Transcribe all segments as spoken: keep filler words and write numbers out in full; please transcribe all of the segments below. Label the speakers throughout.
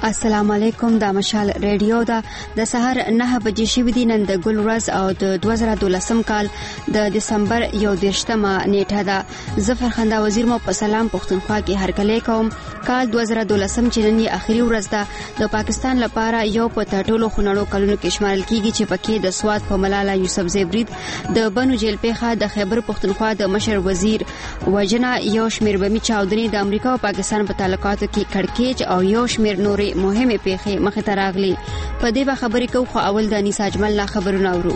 Speaker 1: السلام علیکم. د مشال ریډیو دا د سحر نه بجې شوې دي. نن د ګل ورځ او د دوه زره دولسم کال د دسمبر یو دېرشمه نیټه ده. ظفر خندا وزیر مو په سلام پښتونخوا کې هرکلی کوم. کال دوه زره دولسم چې نن اخري ورځ ده د پاکستان لپاره یو په ټولو خونړو کلونو کې شمارل کیږي چې پکې د سواد په ملاله یوسفزی برید د بنو جیل پیخه د خیبر پښتونخوا د مشر وزیر وجنه یو شمیر بمی چاودنی د امریکا او پاکستان په تعلقاتو کې کړکېچ او یو شمیر نورې مهمه پیښې مخه ته راغلي. په دې به خبرې کوو خو اول د انیس اجمل لا خبرونه اورو.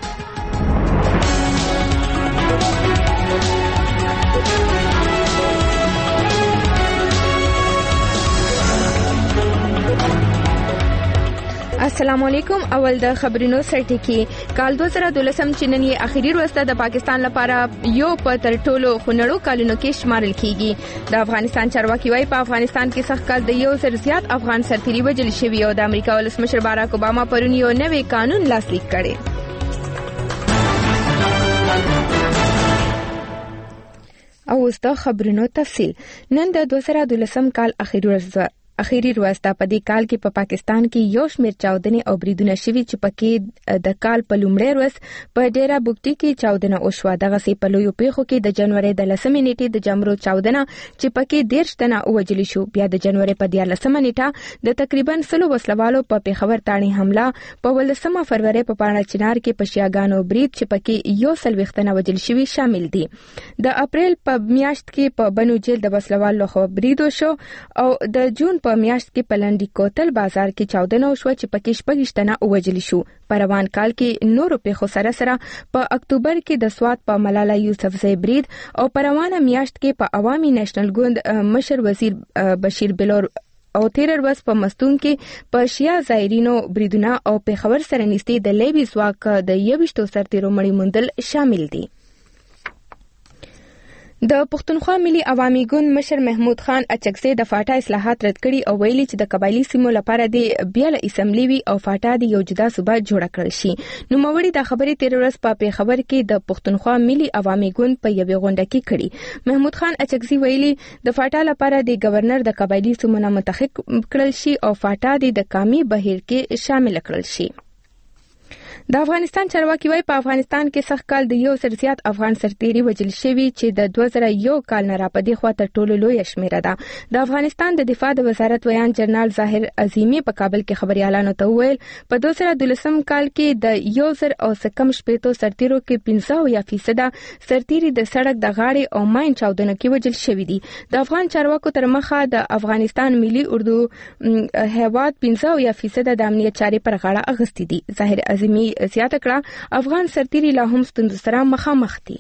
Speaker 2: السلام علیکم. اول د خبرونو سرټکی. کال دوه زره دولسم چې نن یې اخري ورځ ده د پاکستان لپاره یو په تر ټولو خونړو کلونو کې شمارل کیږي. د افغانستان چارواکي وايي په افغانستان کې سخت کال د یو زر زیات افغان سرتیري وژل شوي او د امریکا ولسمشر باراک اوباما پرون یو نوی قانون لاسلیک کړي. او اوس د خبرونو تفصیل. نن د دوه زره دولسم کال اخري ورځ اخیری ورځ ده. په دې کال کې په پا پاکستان کې یو شمېر چاودنې او بریدونه شوي چې پکې د کال په لومړۍ ورځ په ډیره بوکټي کې چاودنه وشوه. دغسې په لویو پیښو کې د جنوري د لسمې نیټې د جمرو چاودنه چې پکې دېرش تنه ووژل شو. بیا د جنوري په دیارلسمه نیټه د تقریبا سلو وسلوالو په پیښور تاڼي حمله، په ولسمه فروری په پاڼه چنار کې په شیاګانو برید چې پکې یو څلوېښت تنه وژل شوي شامل دي. د اپریل په میاشت کې په بنو جیل د وسلوالو لخوا برید وشو او د جون په میاشت کې په لنډي کوتل بازار کې چاودنه وشوه چې پکې شپږ تنه ووژل شو. په روان کال کې نورو پیښو سره سره په اکتوبر کې د سواد په ملاله یوسفزی برید او په روانه میاشت کې په عوامي نېشنل ګوند مشر وزیر بشیر بلور او تیر ورځ په مستون کې په شیا زایرینو بریدونه او پیښور سره نږدې د لیبي ځواک د یوشتو سرتیرو مړي موندل شامل دي. د پښتونخوا ملي عوامي ګوند مشر محمود خان اچکزی د فاټا اصلاحات رد کړي او ویلي چې د قبایلی سیمو لپاره د بیل اسمبلی وي او فاټا د یو جدا صوبه جوړه کړل شي. نوموړي د خبرې تیر ورځ په پیښور کې د پښتونخوا ملي عوامي ګوند په یوې غونډه کې کړي. محمود خان اچکزی ویلي د فاټا لپاره د گورنر د قبایلی سیمو نه منتخب کړل شي او فاټا د کامي بهیر کې شامل کړل شي. د افغانستان چارواکي وايي په افغانستان کې سخت کال د یو سر زیات افغان سرتیري وژل شوي چې د دوه زره یو کال نه راپدې خوا تر ټولو لویه شمیره ده. د افغانستان د دفاع د وزارت ویان جنرال ظاهر عظیمی په کابل کې خبريالانو ته وویل په دوه زره دولسم کال کې د یو زر او سکم شپېتو سرتیرو کې پنځه یا فیصده سرتیري د سړک د غاړې او ماین چاودنو کې وژل شوي دي. د افغان چارواکو تر مخه د افغانستان ملي اردو هیواد پنځه یا فیصده د امنیت چارې پر غاړه اخیستې دي. ظاهر عظیمی زیاته کړه افغان سرتیري لا هم ستونزو سره مخامخ دي.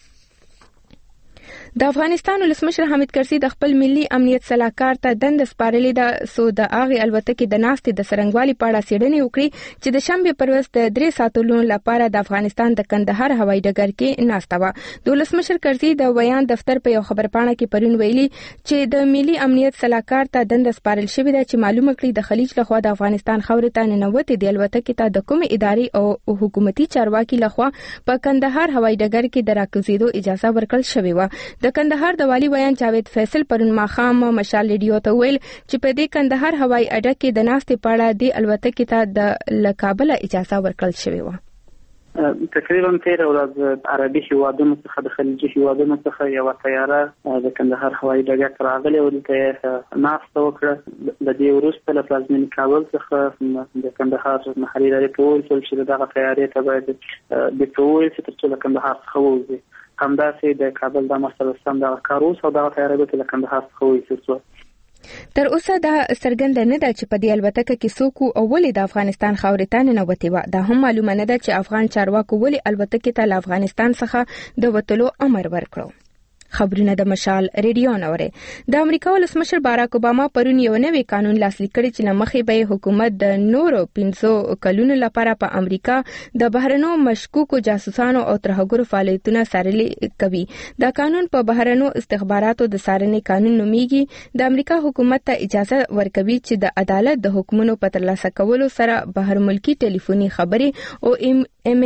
Speaker 2: د افغانستان ولسمشر حامد کرزي د خپل ملي امنیت صلاحکار ته دنده سپارلې ده سو د هغې الوتکې د ناستې د څرنګوالي په اړه څېړنې وکړي چې د شنبې پر ورځ د درې ساعتونو لپاره د افغانستان د کندهار هوایي ډګر کې ناسته وه. د ولسمشر کرزي د ویان دفتر په یو خبرپاڼه کې پرون ویلي چې د ملي امنیت صلاحکار ته دنده سپارل شوې ده چې معلومه کړي د خلیج لخوا د افغانستان خاورې ته ننوتې د الوتکې ته د کومې ادارې او حکومتي چارواکي لخوا په کندهار هوایي ډګر کې د راکوزېدو اجازه ورکړل شوې وه. د کندهار د والي ویان جاوید فیصل پرون ماښام مشال ریډیو ته ویل چې په دې کندهار هوایي اډه کې د ناستې په اړه د الوتکې ته د له کابله اجازه ورکړل شوې وه.
Speaker 3: تقریبا تیر ورځ عربي هیوادونو څخه د خلیجي هیوادونو څخه یوه طیاره د کندهار هوایي ډګر ته راغلې او دلته یې ناسته وکړه. له دې وروسته له پلازمېنې کابل څخه د کندهار محلي ادارې ته وویل شول چې د دغه طیارې ته باید بیرته وویل شي تر څو له کندهار څخه ووځي. همداسې د کابل د مسلسل دغه کار اوس او دغه طیاره به له کندهار څخه وویستل شوه.
Speaker 2: تر اوسه دا څرګنده نه ده چې په دې الوتکه کې څوک او ولې د افغانستان خاورې ته ننوتې وه. دا هم معلومه نه ده چې افغان چارواکو ولې الوتکې ته له افغانستان څخه د وتلو امر ورکړو. خبرونه د مشال ریډیو نوري. د امریکا ولسمشر باراک اوباما پرون یو نوی قانون لاسلیک کړی چې لمخې به حکومت د نورو پنځو کلونو لپاره په امریکا د بهرنو مشکوکو جاسوسانو او ترهګرو فعالیتونه څارل کوي. دا قانون په بهرنو استخباراتو د څارنې قانون نومیږي. د امریکا حکومت ته اجازه ورکوي چې د عدالت د حکمونو په ترلاسه کولو سره بهر ملکی ټلیفوني خبري او ایم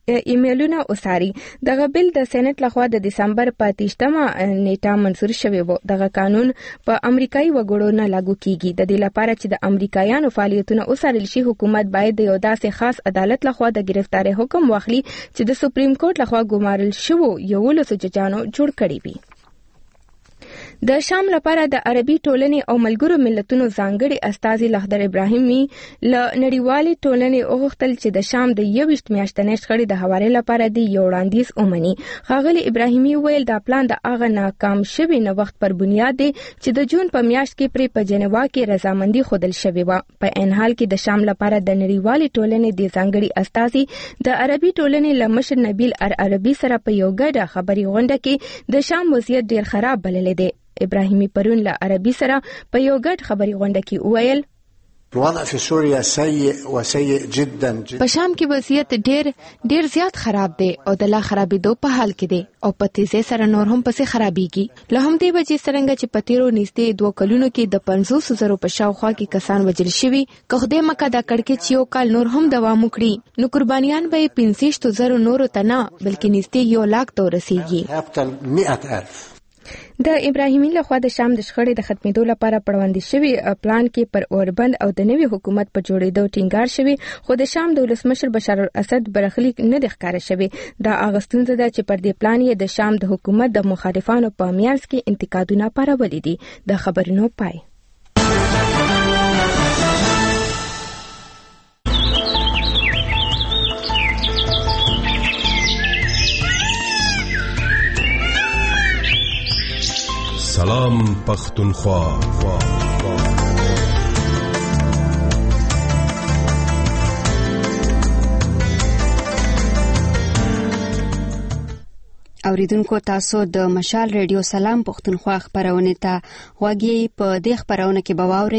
Speaker 2: ایمیلونه وساري. دغه بل د سېنات لخوا د دسمبر په اتهمه نیټه منسور شوی و. دغه قانون په امریکایي وګړو نه لاګو کیږي. د دې لپاره چې د امریکایانو فعالیتونه وسارل شي، حکومت باید د یو داسې خاص عدالت لخوا د گرفتاری حکم واخلي چې د سپریم کورټ لخوا ګمارل شوو یو لسو ججانو جوړ کړی وي. د شام لپاره د عربي ټولنې او ملګرو ملتونو ځانګړي استازي لخدر ابراهیمي له نړیوالې ټولنې وغوښتل چې د شام د یوویشت میاشتنۍ شخړې د هواري لپاره د یو وړاندیز ومني. ښاغلي ابراهیمي ویل دا پلان د هغه ناکام شوي نوښت پر بنیاد دی چې د جون په میاشت کې پرې په جنیوا کې رضامندي ښودل شوې وه. په عین حال کې د شام لپاره د نړیوالې ټولنې د ځانګړي استازي د عربي ټولنې له مشر نبیل عربي سره په یو ګډه خبري غونډه کې د شام وضعیت ډیر خراب بللی دی. ابراهیمي پرون له عربي سره په یو ګډ خبري غونډه کې وویل
Speaker 4: الوضع في سوريا سيء وسيء جدا جدا.
Speaker 5: په شام کې وضعیت ډیر ډیر زیات خراب دی او د لا خرابېدو په حال کې دی او په تیزه سره نور هم پسې خرابېږي. له همدې وجې څرنګه چې په تیرو نږدې دوه کلونو کې د پنځوس زرو په شاوخوا کې کسان وژل شوي، که خدای مکه دا کړکېچ یو کال نور هم دوام وکړي نو قربانیان به یې پنځه زره نورو ته نه بلکې نږدې یو لاک ته ورسېږي. د ابراهیمي لخوا د شام د شخړې د ختمېدو لپاره پړوندې شوی پلان کې پر اوربند او د نوي حکومت په جوړېدو ټینګار شوی، خو د شام د ولسمشر بشار الاسد برخلیک نه دی ښکاره شوی. دا هغه ستونزه ده چې پر دې پلان یې د شام د حکومت د مخالفانو په میانځ کې انتقادونه پارولي دي. د خبرونو پای.
Speaker 6: سلام پختونخوا.
Speaker 1: اوریدونکو تاسو د مشال ریډیو سلام پختونخوا خبرونه ته غوږی په دې خبرونه کې بواوري.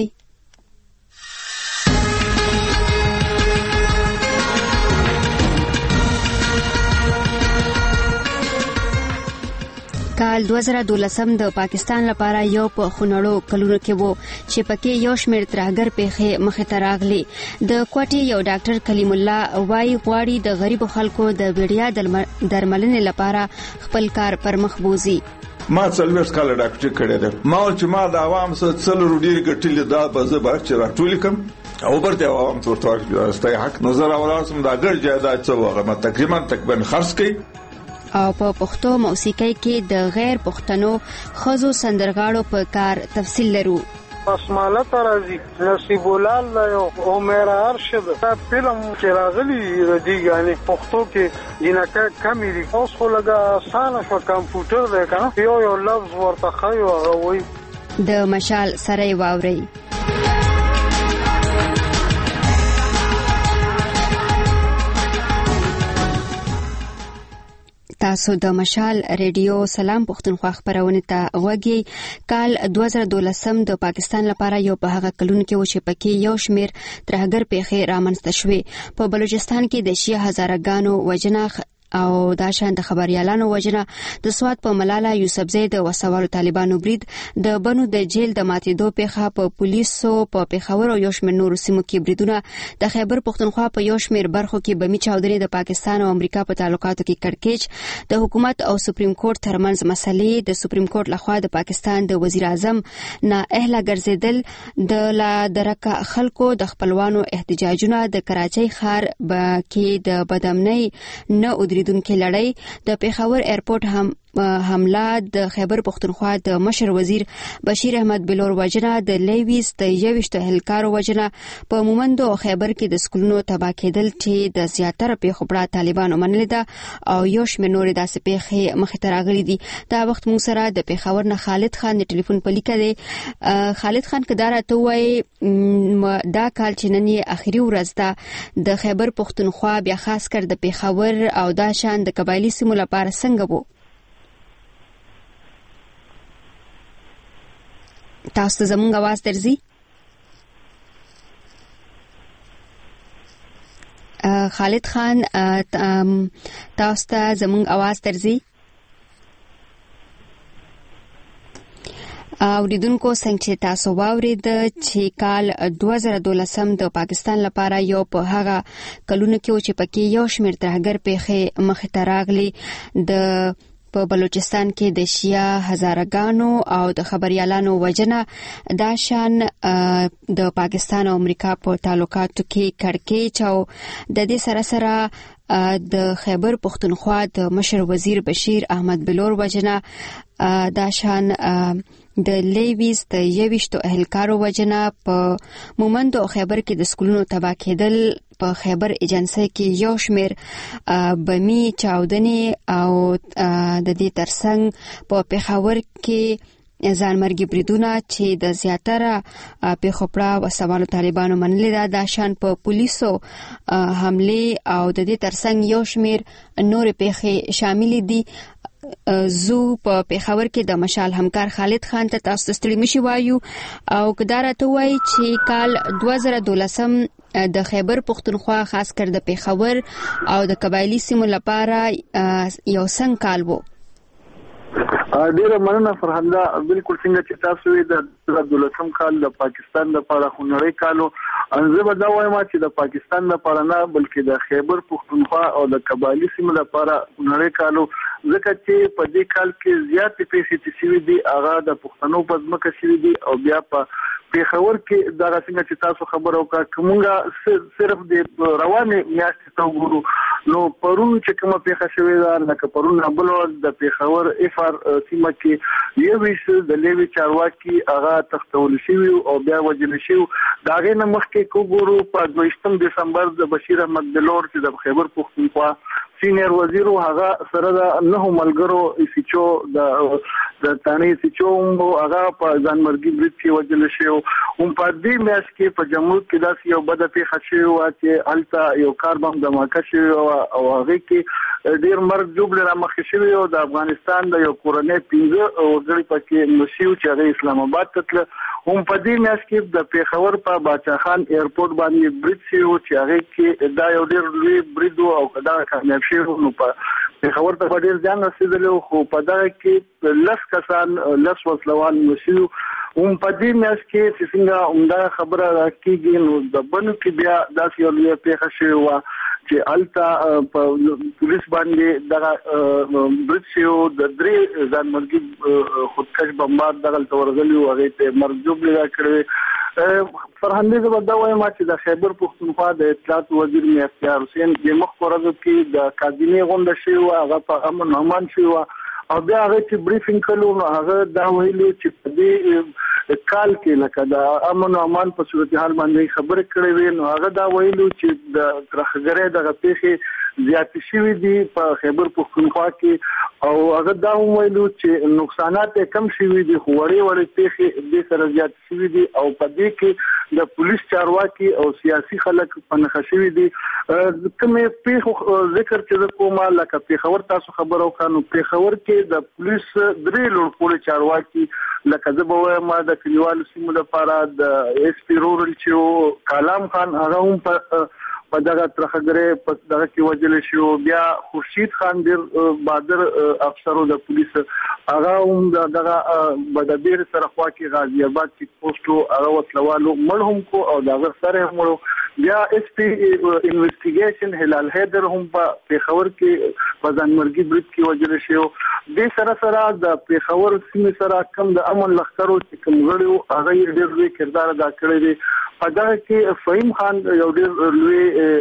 Speaker 1: کال دوه زره دولسم د پاکستان لپاره یو په خونړو کلونو کې وو چې پکې یو شمېر ترهګر پیښې مخې ته راغلي. د کوټې یو ډاکټر کلیم الله وایي غواړي د غریبو خلکو د وړیا درملنې لپاره خپل کار پر مخ بوزي.
Speaker 7: ما څلور کال ډاکټر کړی دی. ما چې ما د عوام سره څلور ډیر ګټلې دا به زه به چې راټول کوم او برته عوام تورته استای حق نظر اولاسم دا ګر جایداد څه وغه ما تقریبا تقریبا خرڅ کړي.
Speaker 1: او په پښتو موسیقۍ کې د غیر پښتنو خزو سندرغاړو په کار تفصیل لرو.
Speaker 8: اسماله ترازی نصیب الله او عمر ارشد دا فلم چې راغلی دی یعنی پښتو کې جنکه کمی دی اوس خو لګه آسانه شو کمپیوټر دی کنه یو یو لفظ ورته خایو هغه وای.
Speaker 1: د مشال سره واوري. تاسو د مشال ریډیو سلام پختونخوا خبرونه ته غوږی. کال دوه زره دولسم د پاکستان لپاره یو په هغه کلونو کې و چې پکې یو شمېر ترهګر پیښې رامنځته شوې. په بلوچستان کې د شیعه هزارګانو وژنه او دا شان د خبريالانو وژنه، د سواد په ملاله یوسفزۍ د وسوالو طالبانو برید، د بنو د جیل د ماتېدو پیښه، په پولیسو په پیښور او یو شمېر نورو سیمو کې بریدونه، د خیبر پختونخوا په یو شمېر برخو کې بمي چاودنې، د پاکستان او امریکا په تعلقاتو کې کړکېچ، د حکومت او سپریم کورټ ترمنځ مسلې، د سپریم کورټ لخوا د پاکستان د وزیر اعظم نه اهله ګرځیدل، د لا درکه خلکو د خپلوانو احتجاجونه، د کراچۍ ښار کې د بدامنۍ نه ودریدونکو لړۍ، د پیښور ایرپورټ هم حمله، د خیبر پختونخوا د مشر وزیر بشیر احمد بلور وژنه، د لیویس د یوشت هلکارو وژنه، په مومند او خیبر کې د سکولونو تباه کېدل چې د زیاتره پیښو په طالبانو منلې ده او یو شمېر نورې داسې پیښې مخې ته راغلي دي. دا وخت موږ سره د پیښور نه خالد خان د ټلیفون په لیکه دی. خالد خان کدار ته وایي دا کال چې نن یې اخري ورځ ده د خیبر پختونخوا بیا خاص کر د پیښور او دا شان د قبایلی سیمو لپاره څنګه وو؟ تاسو ته زمونږ आवाज درځي؟ خالد خان تاسو ته زمونږ आवाज درځي؟ اوریدونکو څنګه چې تاسو واورید چې کال دوه زره دولسم د پاکستان لپاره یو په هغه کلونو کې چې پکې یو شمېر ترهګر پیښې مخې ته راغلي د په بلوچستان کې د شیا هزارګانو او د خبريالانو وجنه دا شان د پاکستان او امریکا په تعلقاتو کې کړکېچ او د دې سره سره د خیبر پختونخوا د مشر وزیر بشیر احمد بلور وجنه دا شان د لیویز د یويشتو اهلکارو وجنه په مومند او خیبر کې د سکولونو تباہ کېدل په خیبر ایجنسی کې یو شمیر بمی چاودنې او د دې ترڅنګ په پیښور کې ځانمرګي بریدونه چې د زیاتره پیښوپړه او سوالو طالبانو منلي دا د شان په پولیسو حمله او د دې ترڅنګ یو شمیر نور پیښې شامل دي. زو په پیښور کې د مشال همکار خالد خان ته تاسو ستړي مشي وایو او کدار ته وایي چې کال دوه زره دولسم د خیبر پختونخوا خاص کر د پیښور او د قبایلی سیمو لپاره یو څنګه کال وو.
Speaker 9: ډیره مننه فرهنده. بالکل څنګه چې تاسو وی د دولسم کال د پاکستان لپاره خونړی کالو انځه به دا وایم چې د پاکستان لپاره نه بلکې د خیبر پختونخوا او د قبایلی سیمو لپاره خونړی کالو ځکه چې په دې کال کې زیاتې پیښې چې شوي دي هغه د پښتنو په ځمکه شوي دي او بیا په پیښور کې دا څنګه چې تاسو خبرو کا کومه صرف د روانه میاشتې ته وګورو نو پرون چې کومه پیښه شوې ده لکه پرون بل د پیښور اف ار سیمه کې یو ویش د لیوی چارواکي هغه تختول شوی او بیا وجل شو دا غي نه مخکې کوګورو په دویشتم دسمبر د بشیر احمد بلور چې د خیبر پختونخوا سینیر وزیر هغه سره د نه ملګرو سچو د د تانی سچو هغه په ځانمرګي برید کې وجل شو هم په دې میاش کې په جمهور کې داسې یو بد پیښه شوی و چې التا یو کار بم دماکه شوی او هغه کې ډیر مرګ جوړ را مخ شوی او د افغانستان د یو کورنۍ پینځه وګړي پکې نشو چې هغه اسلام آباد ته هم په دې میاش کې د پیښور په باچا خان ایرپورټ باندې برید شوی چې هغه کې دا یو ډیر لوی برید او دا کامیاب شوی نو په پیښور ته ډیر ځان رسیدلی خو په دا کې لس کسان لس وسلوال نشو هم په دې میاش کې چې څنګه عمده خبره راکېږي نو د بنو کې بیا داسې یو لوی پیښه شوی و چې التا پولیس باندې دغه برید شو د درې ځانمرګي خودکش بمبار دغه تورغلي او هغه ته مرګ جوړ کړی. فرهنده زبر دا وایم چې د خیبر پختونخوا د اطلاعات وزیر میر اختیار حسین د مخ پرځو کې د کابینه غونډه شوی او هغه په امن امان شوی او بیا هغه چې بریفینګ کړو نو هغه دا ویلو چې په دې کال کې لکه د امن امان په صورتحال باندې خبرې کړې وې نو هغه دا ویلو چې د ترخګرې دغه پیښې زیات شوي دي په خیبر پختونخوا کې او هغه دا ویلو چې نقصانات کم شوي دي خو وړي وړي پیښې د سره زیات شوي دي او په دې کې د پولیس چارواکي او سیاسي خلک په نخښ شوي دي. کومه پیښه ذکر چې کومه لکه پیښور تاسو خبرو کانو پیښور کې د پولیس درې لوړ پولیس چارواکي لکه زبوه ما د کلیوالو سیمو لپاره د ایس پی رورل چې کلام خان هغه هم په په دغه ترخګره په دغه کې وجل شو بیا خورشید خان ډیر بادر افسرو د پولیس هغه هم دغه بدبیر سره خوا کې غازی آباد کې پوسټو هغه وسلوالو مړهم کو او دغه سره هم بیا اس پی انویسټیګیشن هلال حیدر هم په پیښور کې په ځانمرګي برید کې وجل شو د سره سره د پیښور سیمه سره کم د امن لخرو چې کوم غړي هغه ډیر لوی کردار ادا کړی دی. په دا کې فهیم خان یو ډیر لوی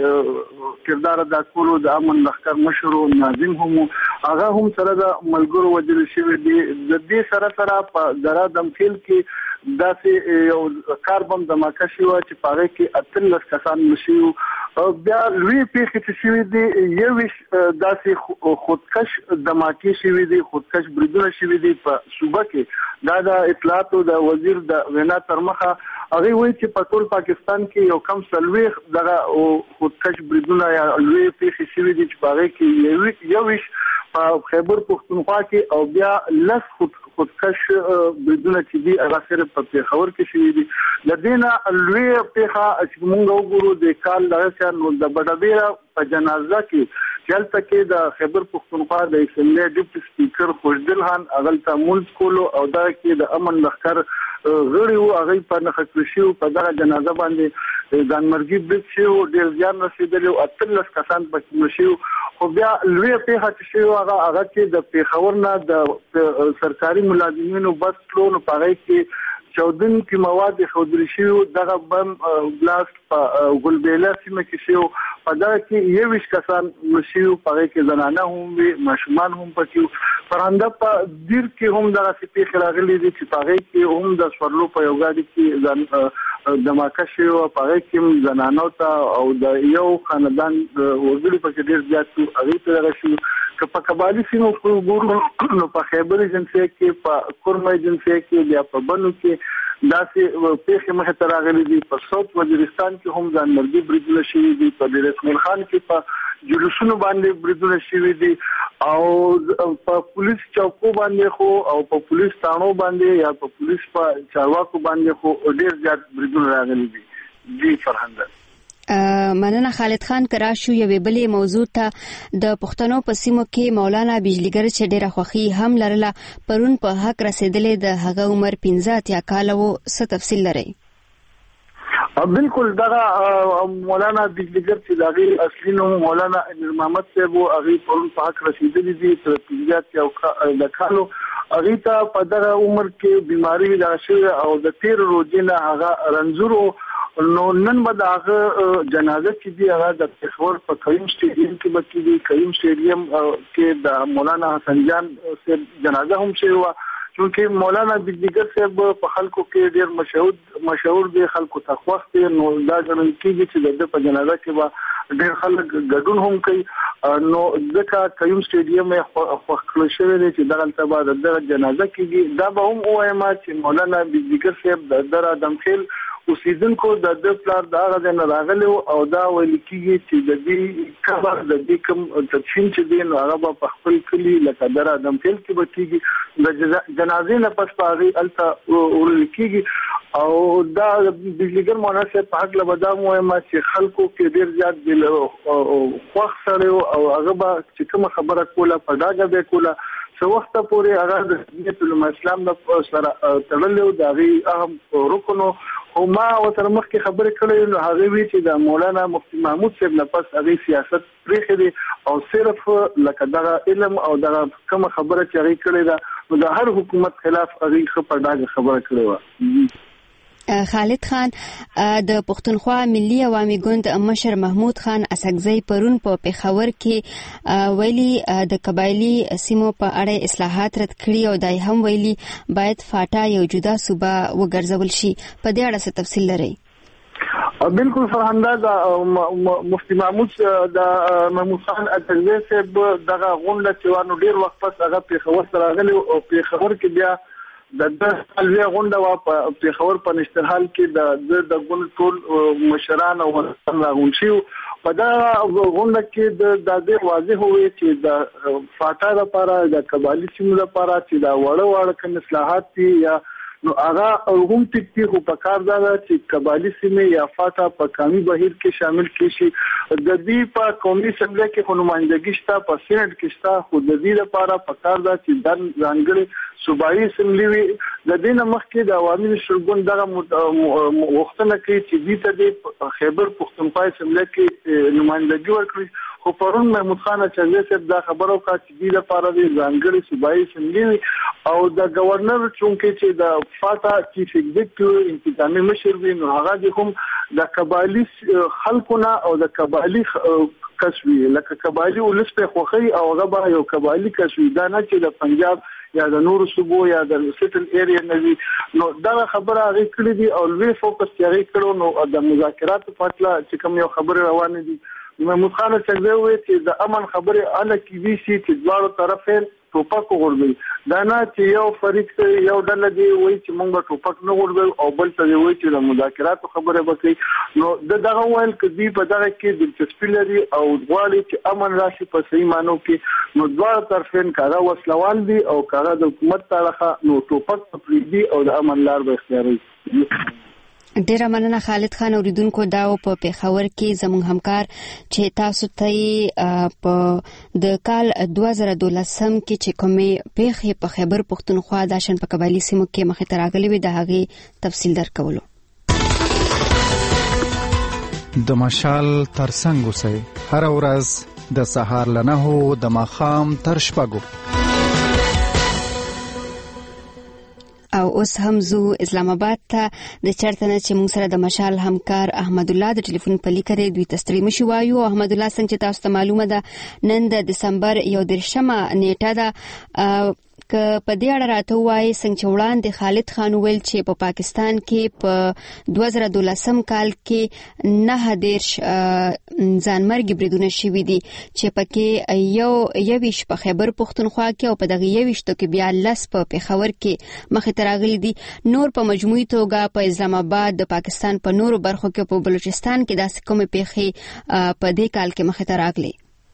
Speaker 9: کردار ادا کولو د امن لخر مشر ناظم هم هغه هم سره د ملګرو وجل شوی دی. د دې سره سره په درا دمخیل کې داسې یو کار بم دماکه شو چې پاره کې اتلس کسان مشیو بیا لوی پیښې چې شوی دی یو داسې خودکش دماکي شوی دی خودکش بریدونه شوی دی په صوبه کې دا د اطلاعات د وزیر د وینا ترمخه هغه وایي چې په ټول پاکستان کې یو کم سلويخ دغه خودکش بریدونه یا لوی پیښې شوی دي چې پاره کې یو یو په خیبر پختونخوا کې او بیا لس خود خودکش بریدونه چې دي هغه صرف په پیښور کې شوي دي. د دینه لوی پیښه چې موږ وګورو د کال دغه نو د بډابیره په جنازه کې چلته کې د خیبر پختونخوا د اسمبلی ډیپټي سپیکر خوشدل خان اغلتا مولز کولو او دا کې د امن لخر غړي او هغه په نخښ شو په دغه جنازه باندې ځانمرګي بریټ شو ډیر ځان رسیدلی او اتلس کسان پکې شو خو بیا لوی په هڅه شو هغه هغه چې د پیښور نه د سرکاري ملازمینو بس ټول په هغه کې چودن کې مواد خودري شو دغه بم بلاست په ګلبيله سیمه کې شو په دا کې یو ویش کسان شو په هغه کې زنانه هم وي ماشومان هم پکې پرانده په دیر کې هم دغه سپي خلاغلي دي چې په هغه کې هم د سورلو په یو غاډي کې دماکه شو په هغه کې زنانو ته او د یو خاندان وګړي په کې ډیر زیات هغه ته راشي که په قبالي سیمو کې ګورو نو په خیبر ایجنسی کې په کورما ایجنسی کې بیا په بنو کې داسې پیښې مخ ته راغلي دي په صوت وزیرستان کې هم ځانمرګي بریدونه شوي دي په ډیر اسماعیل خان کې په جلوسونو باندې بریدونه شوي دي او په پولیس چوکو باندې خو او په پولیس تانو باندې یا په پولیس په چارواکو باندې خو ډیر زیات بریدونه راغلي دي جی فرهنګ
Speaker 1: مننه خالد خان کراشو یوې بلې موضوع ته د پښتنو په سیمو کې مولانا بجلیګر چې ډیره خوخي هم لرله پرون په حق رسیدلې د هغه عمر پنځه اتیا کال وو څه تفصیل لري
Speaker 9: بالکل دا مولانا بجلیګر چې دغه اصلي نوم مولانا امیر محمد صاحب او هغه پرون په حق رسیدلې دي تر پنځه اتیا د کالو هغه ته په دغه عمر کې بیماری راشه او د تیر روزي نه هغه رنځورو نو نن به دغه جنازه چې دی هغه د پیښور په کریم سټیډیم کې بکی دی کریم سټیډیم کې د مولانا حسن جان صاحب جنازه هم شوی و چې مولانا بجلیګر صاحب په خلکو کې ډیر مشهور مشهور دي خلکو ته خوښ دي نو دا ګڼل کېږي چې د په جنازه کې به ډیر خلک ګډون هم کوي نو ځکه کریم سټیډیم خوښ کړل شوی دی چې دغه تبع د جنازه کې دا به هم وایم چې مولانا بجلیګر صاحب د در ادم خیل اوسیدونکو د د پلار دا غږ نه راغلی او دا ویل کېږي چې د دې خبر د دې کوم تدفین چې دی نو هغه په خپل کلی لکه در ادم خیل کې به کېږي د جنازې نه پس په هغې هلته ویل کېږي او دا بجلیګر مولانا صاحب په هکله به دا هم وایم چې خلکو کې ډېر زیات خوښ سړی او هغه به چې کومه خبره کوله په ډاګه به کوله څو وخت پورې هغه د دیني علوم اسلام د سره تړلو د هغه اهم رکنو او ما وتر مخکې خبرې کړې نو هغه وی چې د مولانا مفتی محمود صاحب نه پس هغه سیاست پرېخې دي او صرف لکه دغه علم او دغه کوم خبره چې هغه کړې ده نو د هر حکومت خلاف هغه خبره خبره کړې و
Speaker 1: خالد خان د پښتونخوا ملي عوامي ګوند مشر محمود خان اسکزی پرون په پیښور کې ویلي د قبایلی سیمو په اړه اصلاحات رد کړي او دای هم ویلي باید فاټا یو جدا صوبه وګرځول شي په دې اړه څه تفصیل لري
Speaker 9: بالکل فرهنګ دا مفتی محمود د محمود خان اسکزی صاحب دغه غونډه چې ورنو ډیر وخت پس هغه پیښور سره غلي او پیښور کې بیا د د الوی غونډه وا په پیښور په نشترحال کې د د ګوند ټول مشران او راغونډي په دا غونډه کې د د دې واضح وي چې د فاټا لپاره د قبایلی سیمو لپاره چې دا وړه وړه کوم اصلاحات دي یا نو هغه هم ټکی خو په کار دا چې قبایلی سیمې یا فاټا په قومي بهیر کې شامل کړي د دې په قومي اسمبلی کې خنمایندګي شته په سېنات کې شته خو د دې لپاره په کار دا چې د ځانګړي صوبایي اسمبلی وي د دې نه مخکې د عوامي شورګون دغه وختونه کې چې دې ته د خیبر پښتونخوا اسمبلی کې نمائندګي ورکړي خو پرون محمود خان چنده صاحب دا خبرو کا چې دې لپاره د ځانګړي صوبایي اسمبلی او د گورنر چونکې چې د فاټا چیف ایگزیکټیو انتظامی مشر وي نو هغه د هم د قبایلی خلکونه او د قبایلی کسوی لکه قبایلی ولس په خوخي او هغه یو قبایلی کسوی دا نه چې د پنجاب یا د نور صوبو یا د سیټل ایریا نوي نو دا خبره هغه کړې دي او لوی فوکس یې هغه کړو نو د مذاکرات په اړه چې کوم یو خبره روانه دي محمود خان څنګه وایي چې د امن خبره اله کې وی سي چې دواړو طرفین ټوپک وغورځي دا نه چې یو فریق یو ډله دی وایي چې موږ ټوپک نه وغورځو او بل څه وایي چې د مذاکراتو خبره وکړي نو د دغه ویل کدي په دغه کې دلچسپي لري او غواړي چې امن راشي په صحیح معنی کې نو دواړو طرفین کاغه وسلوال دي او کاغه د حکومت طرفه نو ټوپک پریدي او د امن لار به اختیاري
Speaker 1: ډیره مننه خالد خان. اوریدونکو دا په پیښور کې زموږ همکار چې تاسو ته په د کال دوه زره دولسم کې چې کومې پیښې په خیبر پښتونخوا د شان په قبایلی سیمو کې مخې ته راغلي وي د هغې تفصیل درکولو.
Speaker 10: د مشال ترڅنګ اوسئ هر ورځ د سهار له نهو د ماښام تر شپږو. او اوس هم زو اسلام آباد ته د چرته نه چې موږ سره د مشال همکار احمد الله د ټلیفون په لیکه دی. دوی تستری مشي وایو. احمد الله څنګه چې تاسو ته معلومه ده نن د دسمبر یو دېرشمه نیټه ده که په دې اړه راته وایي څنګه چې وړاندې خالد خان ویل چې په پاکستان کې په دوه زره دولسم کال کې نه دېرش ځانمرګي بریدونه شوي دي چې پکې یو یویش په خیبر پښتونخوا کې او په دغه یویشتو کې بیا لس په پیښور کې مخې ته راغلي دي. نور په مجموعي توګه په اسلام آباد د پاکستان په نورو برخو کې په بلوچستان کې داسې کومې پیښې په دې کال کې مخې ته راغلي؟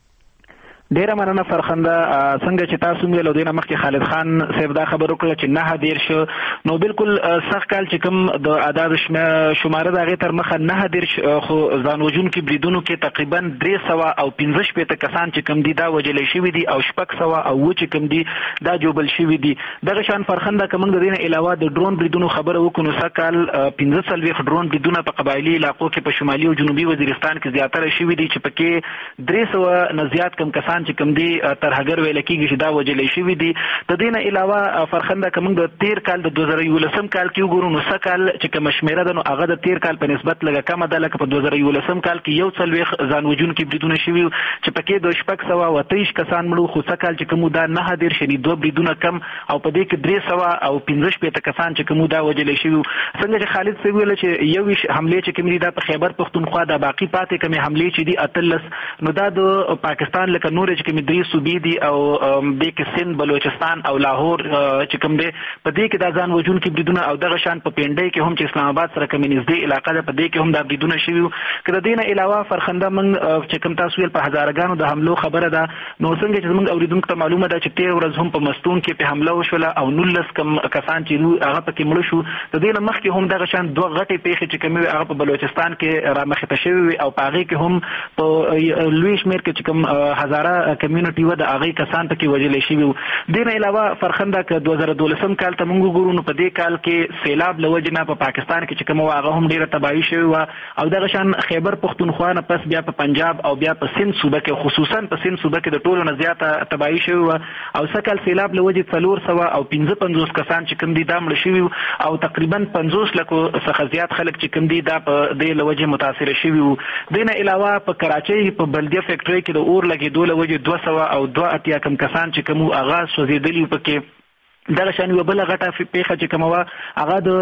Speaker 11: ډیره مننه فرخنده. څنګه چې تاسو مې له دینه مخکې خالد خان صاحب دا خبر وکړه چې نه دېرش نو بالکل سخت کال چې کوم د اعداد شماره د هغې تر مخه نه دېرش خو ځان وژونکي بریدونو کې تقریبا درې سوه او پنځه شپېته کسان چې کوم دي دا وژلی شوي دي او شپږ سوه او اووه چې کوم دي دا جوبل شوي دي. دغه شان فرخنده که موږ د دې نه علاوه د ډرون بریدونو خبره وکړو نو سږ کال پنځه څلوېښت ډرون بریدونه په قبایلي علاقو کې په شمالي او جنوبي وزیرستان کې زیاتره شوي دي چې پکې درې سوه نه زیات کم کسان چې کوم دي ترهګر ویل کېږي چې دا وژلی شوي دي. د دې نه علاوه فرخنده که موږ د تیر کال د دوه زره یولسم کال کې وګورو نو سږ کال چې کومه شمېره ده نو هغه د تیر کال په نسبت لږه کمه ده. لکه په دوه زره یولسم کال کې یو څلوېښت ځان وژونکي بریدونه شوي چې پکې د شپږ سوه او اته ویشت کسان مړه. خو سږ کال چې کوم دا نه دېرش یعنې دوه بریدونه کم او په دې کې درې سوه او پنځه شپېته کسان چې کوم دا وژلی شوي. څنګه چې خالد صاحب ویل چې یو ویشت حملې چې کوم دي دا په خیبر پښتونخوا د باقي پاتې کومې حملې چې دي اتلس نو دا د پاکستان لکه نورې چې کومې درې صوبې دي او دې کې سند بلوچستان او لاهور چې کوم دی په دې کې دا ځان وژونکي بریدونه او دغه شان په پینډۍ کې هم چې اسلام آباد سره کومې نږدې علاقه ده په دې کې هم دا بریدونه شوي. که د دې نه علاوه فرخنده موږ چې کوم تاسو ویل په هزارګانو د حملو خبره ده نو څنګه چې زموږ اورېدونکو ته معلومه ده چې تېره ورځ هم په مستون کې په حمله وشوله او نولس کم کسان چې هغه پکې مړه شو. د دې نه مخکې هم دغه شان دوه غټې پیښې چې کومې وې هغه په بلوچستان کې رامخې ته شوې وې او په هغې کې هم په لوی شمېر کې چې کوم هزاره کمیونټي وه د هغې کسان پکې وژلی شوي وو. دې نه علاوه فرخنده که دوه زره دولسم کال ته موږ وګورو نو په دې کال کې سیلاب له وجې نه په پاکستان کې چې کومه وه هغه هم ډېره تباهي شوې وه او دغه شان خیبر پښتونخوا نه پس بیا په پنجاب او بیا په سند صوبه کې خصوصا په سند صوبه کې د ټولو نه زیاته تباهي شوې وه او سږ کال سیلاب له وجې څلور سوه او پنځه پنځوس کسان چې کوم دي دا مړه شوي وو او تقریبا پنځوس لکو څخه زیات خلک چې کوم دي دا په دې له وجې متاثره شوي وو. دې نه علاوه په کراچۍ په بلدیه فیکټرۍ کې د اور لګېدو له وجې دوه سوه او دوه اتیا کم کسان چې کوم هغه سوځېدلي پکې. دغه شان یوه بله غټه پیښه چې کومه وه هغه د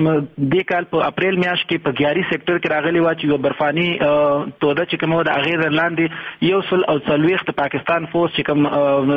Speaker 11: دې کال په اپریل میاشت کې په ګیاري سیکټر کې راغلې وه چې یوه برفاني توده چې کومه وه د هغې در لاندې یو سل او څلوېښت پاکستان فوز چې کوم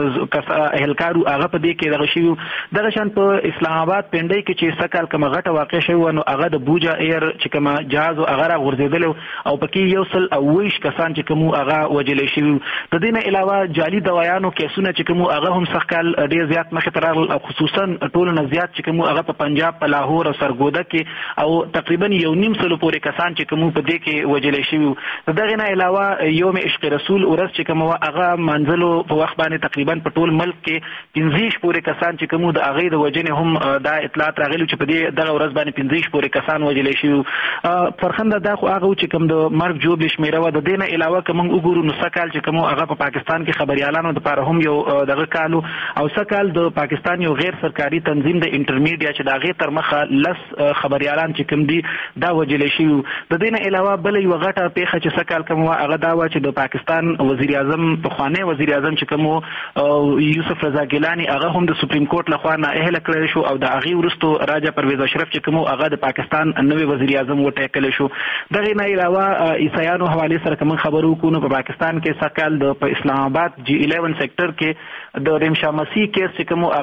Speaker 11: اهلکار وو هغه په دې کې دغه شوي وو. دغه شان په اسلام آباد پینډۍ کې چې سږ کال کومه غټه واقع شوې وه نو هغه د بوجا ایر چې کومه جهاز و هغه راغورځېدلی او پکې یو سل او اووه ویشت کسان چې کوم هغه وژلی شوي وو. د دې نه علاوه جعلي دوايانو کیسونه چې کوم هغه هم سږ کال ډېر زیات مخې ته راغلل او خصوصا ټولو نه زیات چې کوم هغه په پنجاب په لاهور او سرګوده کې او تقریبا یو نیم سلو پورې کسان چې کوم په دې کې وژلی شوي وو. د دغې نه علاوه یوم عشق رسول ورځ چې کوم هغه منځلو په وخت باندې تقریبا په ټول ملک کې پنځه ویشت پورې کسان چې کوم د هغې د وژنې هم دا اطلاعات راغلي چې په دې دغه ورځ باندې پنځه ویشت پورې کسان وژلی شوي وو. فرخنده دا خو هغه چې کوم د مرګ جوړ شمېره وه. د دې نه علاوه که موږ وګورو نو سږ کال چې کوم هغه په پاکستان کې خبریالانو دپاره هم یو دغه کال و او سږ کال د پاکستان یو غیر سرکاري تنظیم د انټرمیډیا چې د هغې تر مخه لس خبریالان چې کوم دي دا وژلی شوي وو. د دې نه علاوه بله یوه غټه پیښه چې سږ کال کومه وه هغه دا وه چې د پاکستان وزیر اعظم پخوانی وزیر اعظم چې کوم و یوسف رضا ګیلاني هغه هم د سپریم کورټ لخوا نااهله کړی شو او د هغې وروستو راجا پرویز اشرف چې کوم هغه د پاکستان نوی وزیر اعظم وټاکلی شو. دغې نه علاوه عیسایانو حوالې سره که موږ خبرې وکړو نو په پاکستان کې سږ کال د په اسلام آباد جی الیون سیکټر کې د ریم شاه مسیح کیس چې کوم هغه مخې ته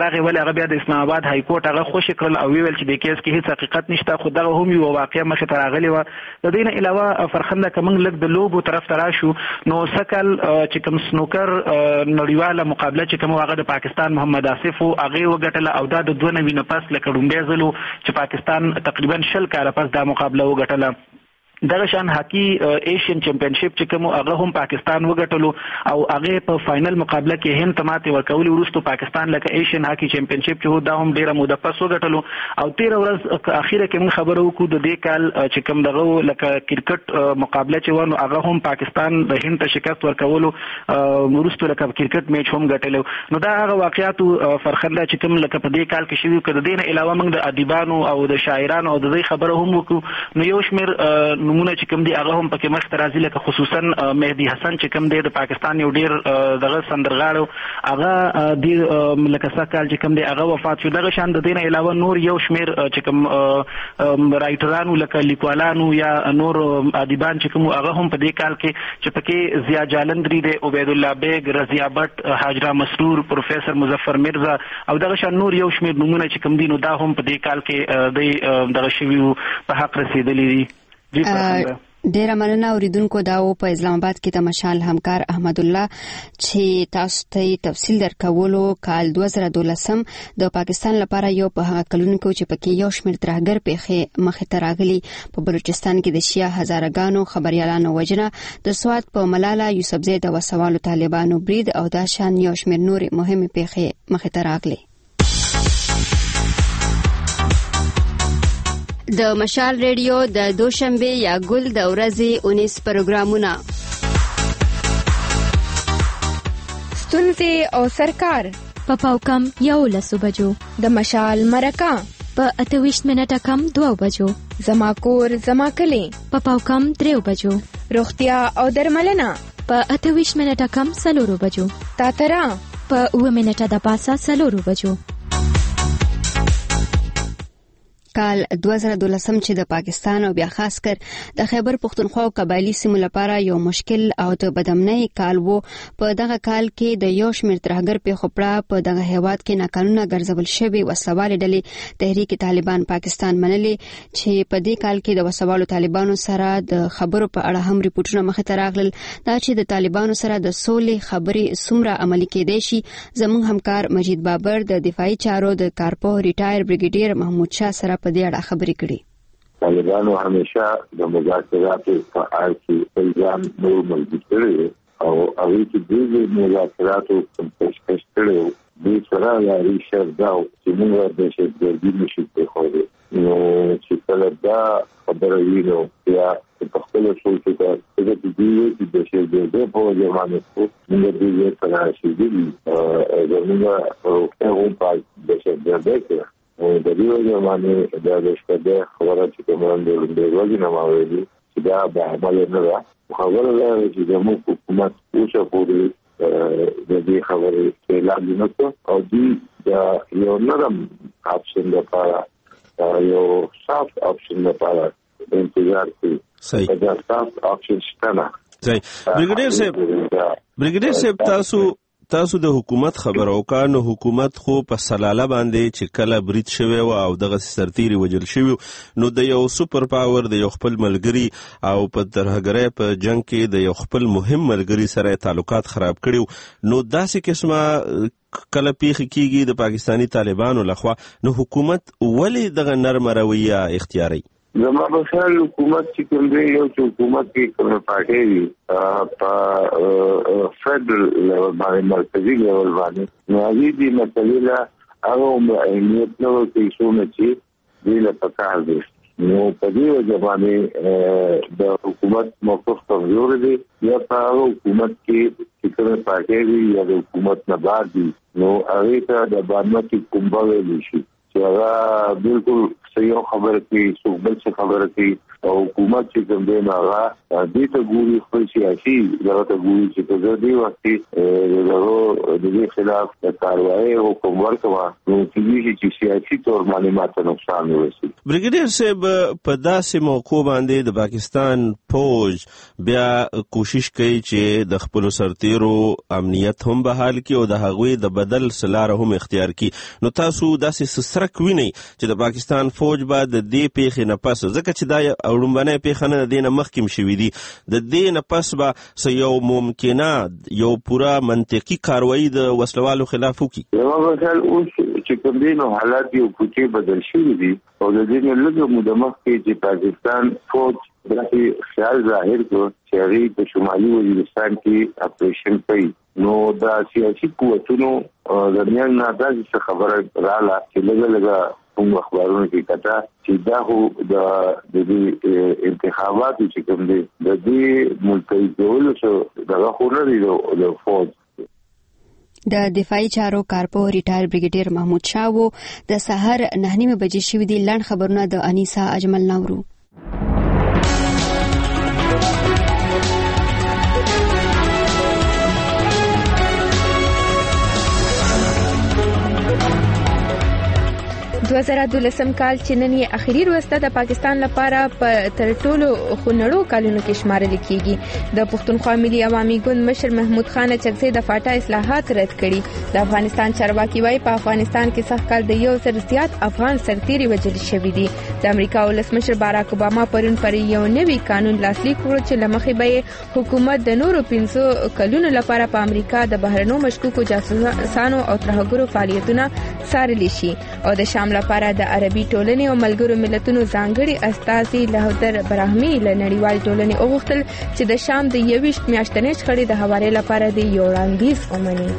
Speaker 11: راغی ولې هغه بیا د اسلام آباد های کورټ هغه خوشی کړل او ویل چې د کیس کې هیڅ حقیقت نشته، خو دغه هم یو واقعیا مخې ته راغلی و. د دې نه علاوه فرخنده کوم لږ د لوبو طرف ته راشو نو سکل چې کوم سنوکر نړیواله مقابله چې کوم هغه د پاکستان محمد آصف هغه وګټله او دا د دوه نوي نه پس لکه ډومبې ځلو چې پاکستان تقریبا شل کاله پس دا مقابله وګټله. دغه شان هاکی ایشین چمپionship چې کوم هغه هم پاکستان وګټلو او هغه په فائنل مقابله کې هند تماته ورکول ورستو پاکستان لکه ایشین هاکی چمپionship چې دا هم ډیره موده پس وګټلو. او تیر ورځ اخیره کې موږ خبرو وکړو د دې کال چې کوم دغه لکه کرکټ مقابله چې ونه هغه هم پاکستان د هند ته شکست ورکولو ورستو لکه کرکټ میچ هم ګټلو. نو دا هغه واقعیاتو فرخنده چې کوم لکه په دې کال کې شوی کړه. د دې نه علاوه موږ د ادیبانو او د شاعرانو او د دې خبره هم وکړو. نو یو شمیر نمونه چې کوم دی هغه هم پکې مخ ته راځي لکه خصوصا مهدي حسن چې کوم دی د پاکستان یو ډیر دغه سندرغاړو هغه د لکه سکهال چې کوم دی هغه وفات شو. دغه شان د دې نه علاوه نور یو شمیر چې کوم رائټرانو لکه لیکوالانو یا نور ادیبان چې کوم هغه هم په دې کال کې چې پکې ضیا جالندری دی، عبید الله بیگ، رضیا بټ، حاجرہ مسرور، پروفیسر مظفر مرزا او دغه شان نور یو شمیر نمونه چې کوم دي نو دا هم په دې کال کې د دغه شویو په حق رسیدلی دي.
Speaker 10: ډیره مننه اوریدونکو. دا و په اسلام آباد کې د مشال همکار احمد الله چې تاسو ته تفصیل درکولو. کال دوه زره دولسم د پاکستان لپاره یو په هغه کلونو کې چې پکې یو شمېر ترهګر پیښې مخې ته راغلي. په بلوچستان کې د شیا هزارګانو خبريالانو وجنه، د سوات په ملاله یوسفزۍ د وسوالو طالبانو برید او دا شان یو شمېر نور مهمه پیښې مخې ته راغلي. د مشال ریډیو د دوشنبه یا ګل د ورځې اونیس پروګرامونه
Speaker 2: ستونزې او سرکار
Speaker 12: په پاوکم یو لسو بجو،
Speaker 2: د مشال مرکه
Speaker 12: په اتویشت منټه کم دوه بجو،
Speaker 2: زما کور زما کلی
Speaker 12: په پاوکم دریو بجو،
Speaker 2: روغتیا او درملنه
Speaker 12: په اتویشت منټه کم سلورو بجو،
Speaker 2: تاترا
Speaker 12: په اوه منټه د پاسه سلورو بجو.
Speaker 10: کال دوه زره دولسم چې د پاکستان او بیا خاص کر د خیبر پختونخوا او قبایلی سیمو لپاره یو مشکل او د بدامنۍ کال وو. په دغه کال کې د یو شمېر ترهګر پیښو پړه په دغه هیواد کې ناقانونه ګرځول شوی وسوالې ډلې تحریک طالبان پاکستان منلې چې په دې کال کې د وسوالو طالبانو سره د خبرو په اړه هم ریپورتونه مخې ته راغلل. دا چې د طالبانو سره د سولې خبرې څومره عملي کېدای شي، زموږ همکار مجید بابر د دفاعي چارو د کارپوه ریټایر بریګیډیر محمود شاه سره په دې اړه خبرې کړې.
Speaker 13: طالبانو همیشه د مذاکراتو په اړه کې الزام نور مضبوط کړی او هغه چې د مذاکراتو په پیشکش کړو د سره لري شرطاو چې موږ د شرطي نشي په خوده نو چې کله دا خبره وینو یا په خپل سوچ کې د دې د شرطي په ځمانه کې موږ د دې په اړه شي دي زموږ او هم په د شرطي او د دې وجه باندې د دې خبره چې کوم د ورځې نه ماوي چې دا به عمل نه را خبره ده چې د حکومت اوسه پورې د دې خبرې اعلان نه او دې د یو نرم اپشن لپاره یو سافت اپشن لپاره انتظار کوي.
Speaker 6: صحیح
Speaker 13: دا سافت اپشن شته نه.
Speaker 6: صحیح. بریګیډیر صاحب بریګیډیر صاحب تاسو تاسو د حکومت خبر او کانو حکومت خو په سلاله باندې چې کله برید شوی او دغه سرتيري وجل شوی نو د یو سپر پاور د یو خپل ملګری او په ترهګرۍ په جنگ کې د یو خپل مهم ملګری سره تعلقات خراب کړیو نو داسې قسمه کله پیښ کیږي د پاکستانی طالبانو لخوا نو حکومت ولی دغه نرم رویه اختیاري؟
Speaker 13: زما په خیال حکومت چې کوم دی یو حکومت کې کوم پارټي وي په فدرل لیول باندې مرکزی لیول باندې نو هغه دې مسلې لا هغه اهمیت نو کې څونه چې دې له پکار دي نو په دې وجه باندې د حکومت موقف کمزور دی یا په حکومت کې چې کوم پارټي وي یا د حکومت نه بعد دي نو هغه ته د باندې کوم بل شي چې هغه بالکل صحیح خبره کوي څوک بل څه خبره کوي او حکومت چې کوم دی هغه دې ته ګوري خپل سیاسي دغه ته ګوري چې په دې وخت کې دغه د دې خلاف د کاروایی حکم ورکوه نو چې سیاسي تور معلومات نقصان ورسي.
Speaker 6: بریګیډیر صاحب په داسې موقع باندې د پاکستان فوج بیا کوشش کوي چې د خپل سرتیرو امنیت هم بحال کړي او د هغوی د بدل سلاره هم اختیار کړي. نو تاسو داسې سرک وینئ چې د پاکستان فوج به د دې پیښې نه پس ځکه چې دا اړومبنۍ پیښه نه د دې نه مخکې شوي دي د دې نه پس به څه یو ممکنه یو پوره منطقي کاروایی د وسلوالو خلاف وکړي؟
Speaker 13: یوه مثال اوس چې کوم دی نو حالات یو کوټې بدل شوي دي او د دې نه لږه موده مخکې چې پاکستان فوج داسې خیال ظاهر کړ چې هغوی په شمالي وزیرستان کې اپریشن کوي. نو دا سیاسي قوتونو درمیان نه داسې څه خبره راغله چې لږه لږه کوم اخبارونو کې کته چې دا خو د دې انتخاباتو چې کوم دی د دې ملتهي کولو څه دغه خو نه دی د فوج.
Speaker 10: د دفاعي چارو کارپو ریټایر بریګیډیر محمود شاه وو. د سحر نه نیمه بجې شوې دي. لنډ خبرونه د انیسا اجمل نورو.
Speaker 2: دوه زره دولسم کال چې نن یې اخیری ورځ ده د پاکستان لپاره په تر ټولو خونړو کلونو کې شمارل کیږي. د پښتونخوا ملي عوامي ګوند مشر محمود خان چکزي د فاټا اصلاحات رد کړي. د افغانستان چارواکي وايي په افغانستان کې سخت کال د یو سر زیات افغان سرتیري وژل شوي دي. د امریکا ولسمشر باراک اوباما پرون پر یو نوي قانون لاسلیک کړ چې لمخې به حکومت د نورو پنځو کلونو لپاره په امریکا د بهرنیو مشکوکو جاسوسانو او ترهګرو فعالیتونه څارل شي او د شامل لپاره د عربي ټولنې او ملګرو ملتونو ځانګړي استازي لهودر براهمي له نړیوال ټولنې وغوښتل چې د شام د یویشت میاشتنۍ شخړې د هواري لپاره د یو وړاندیز ومني.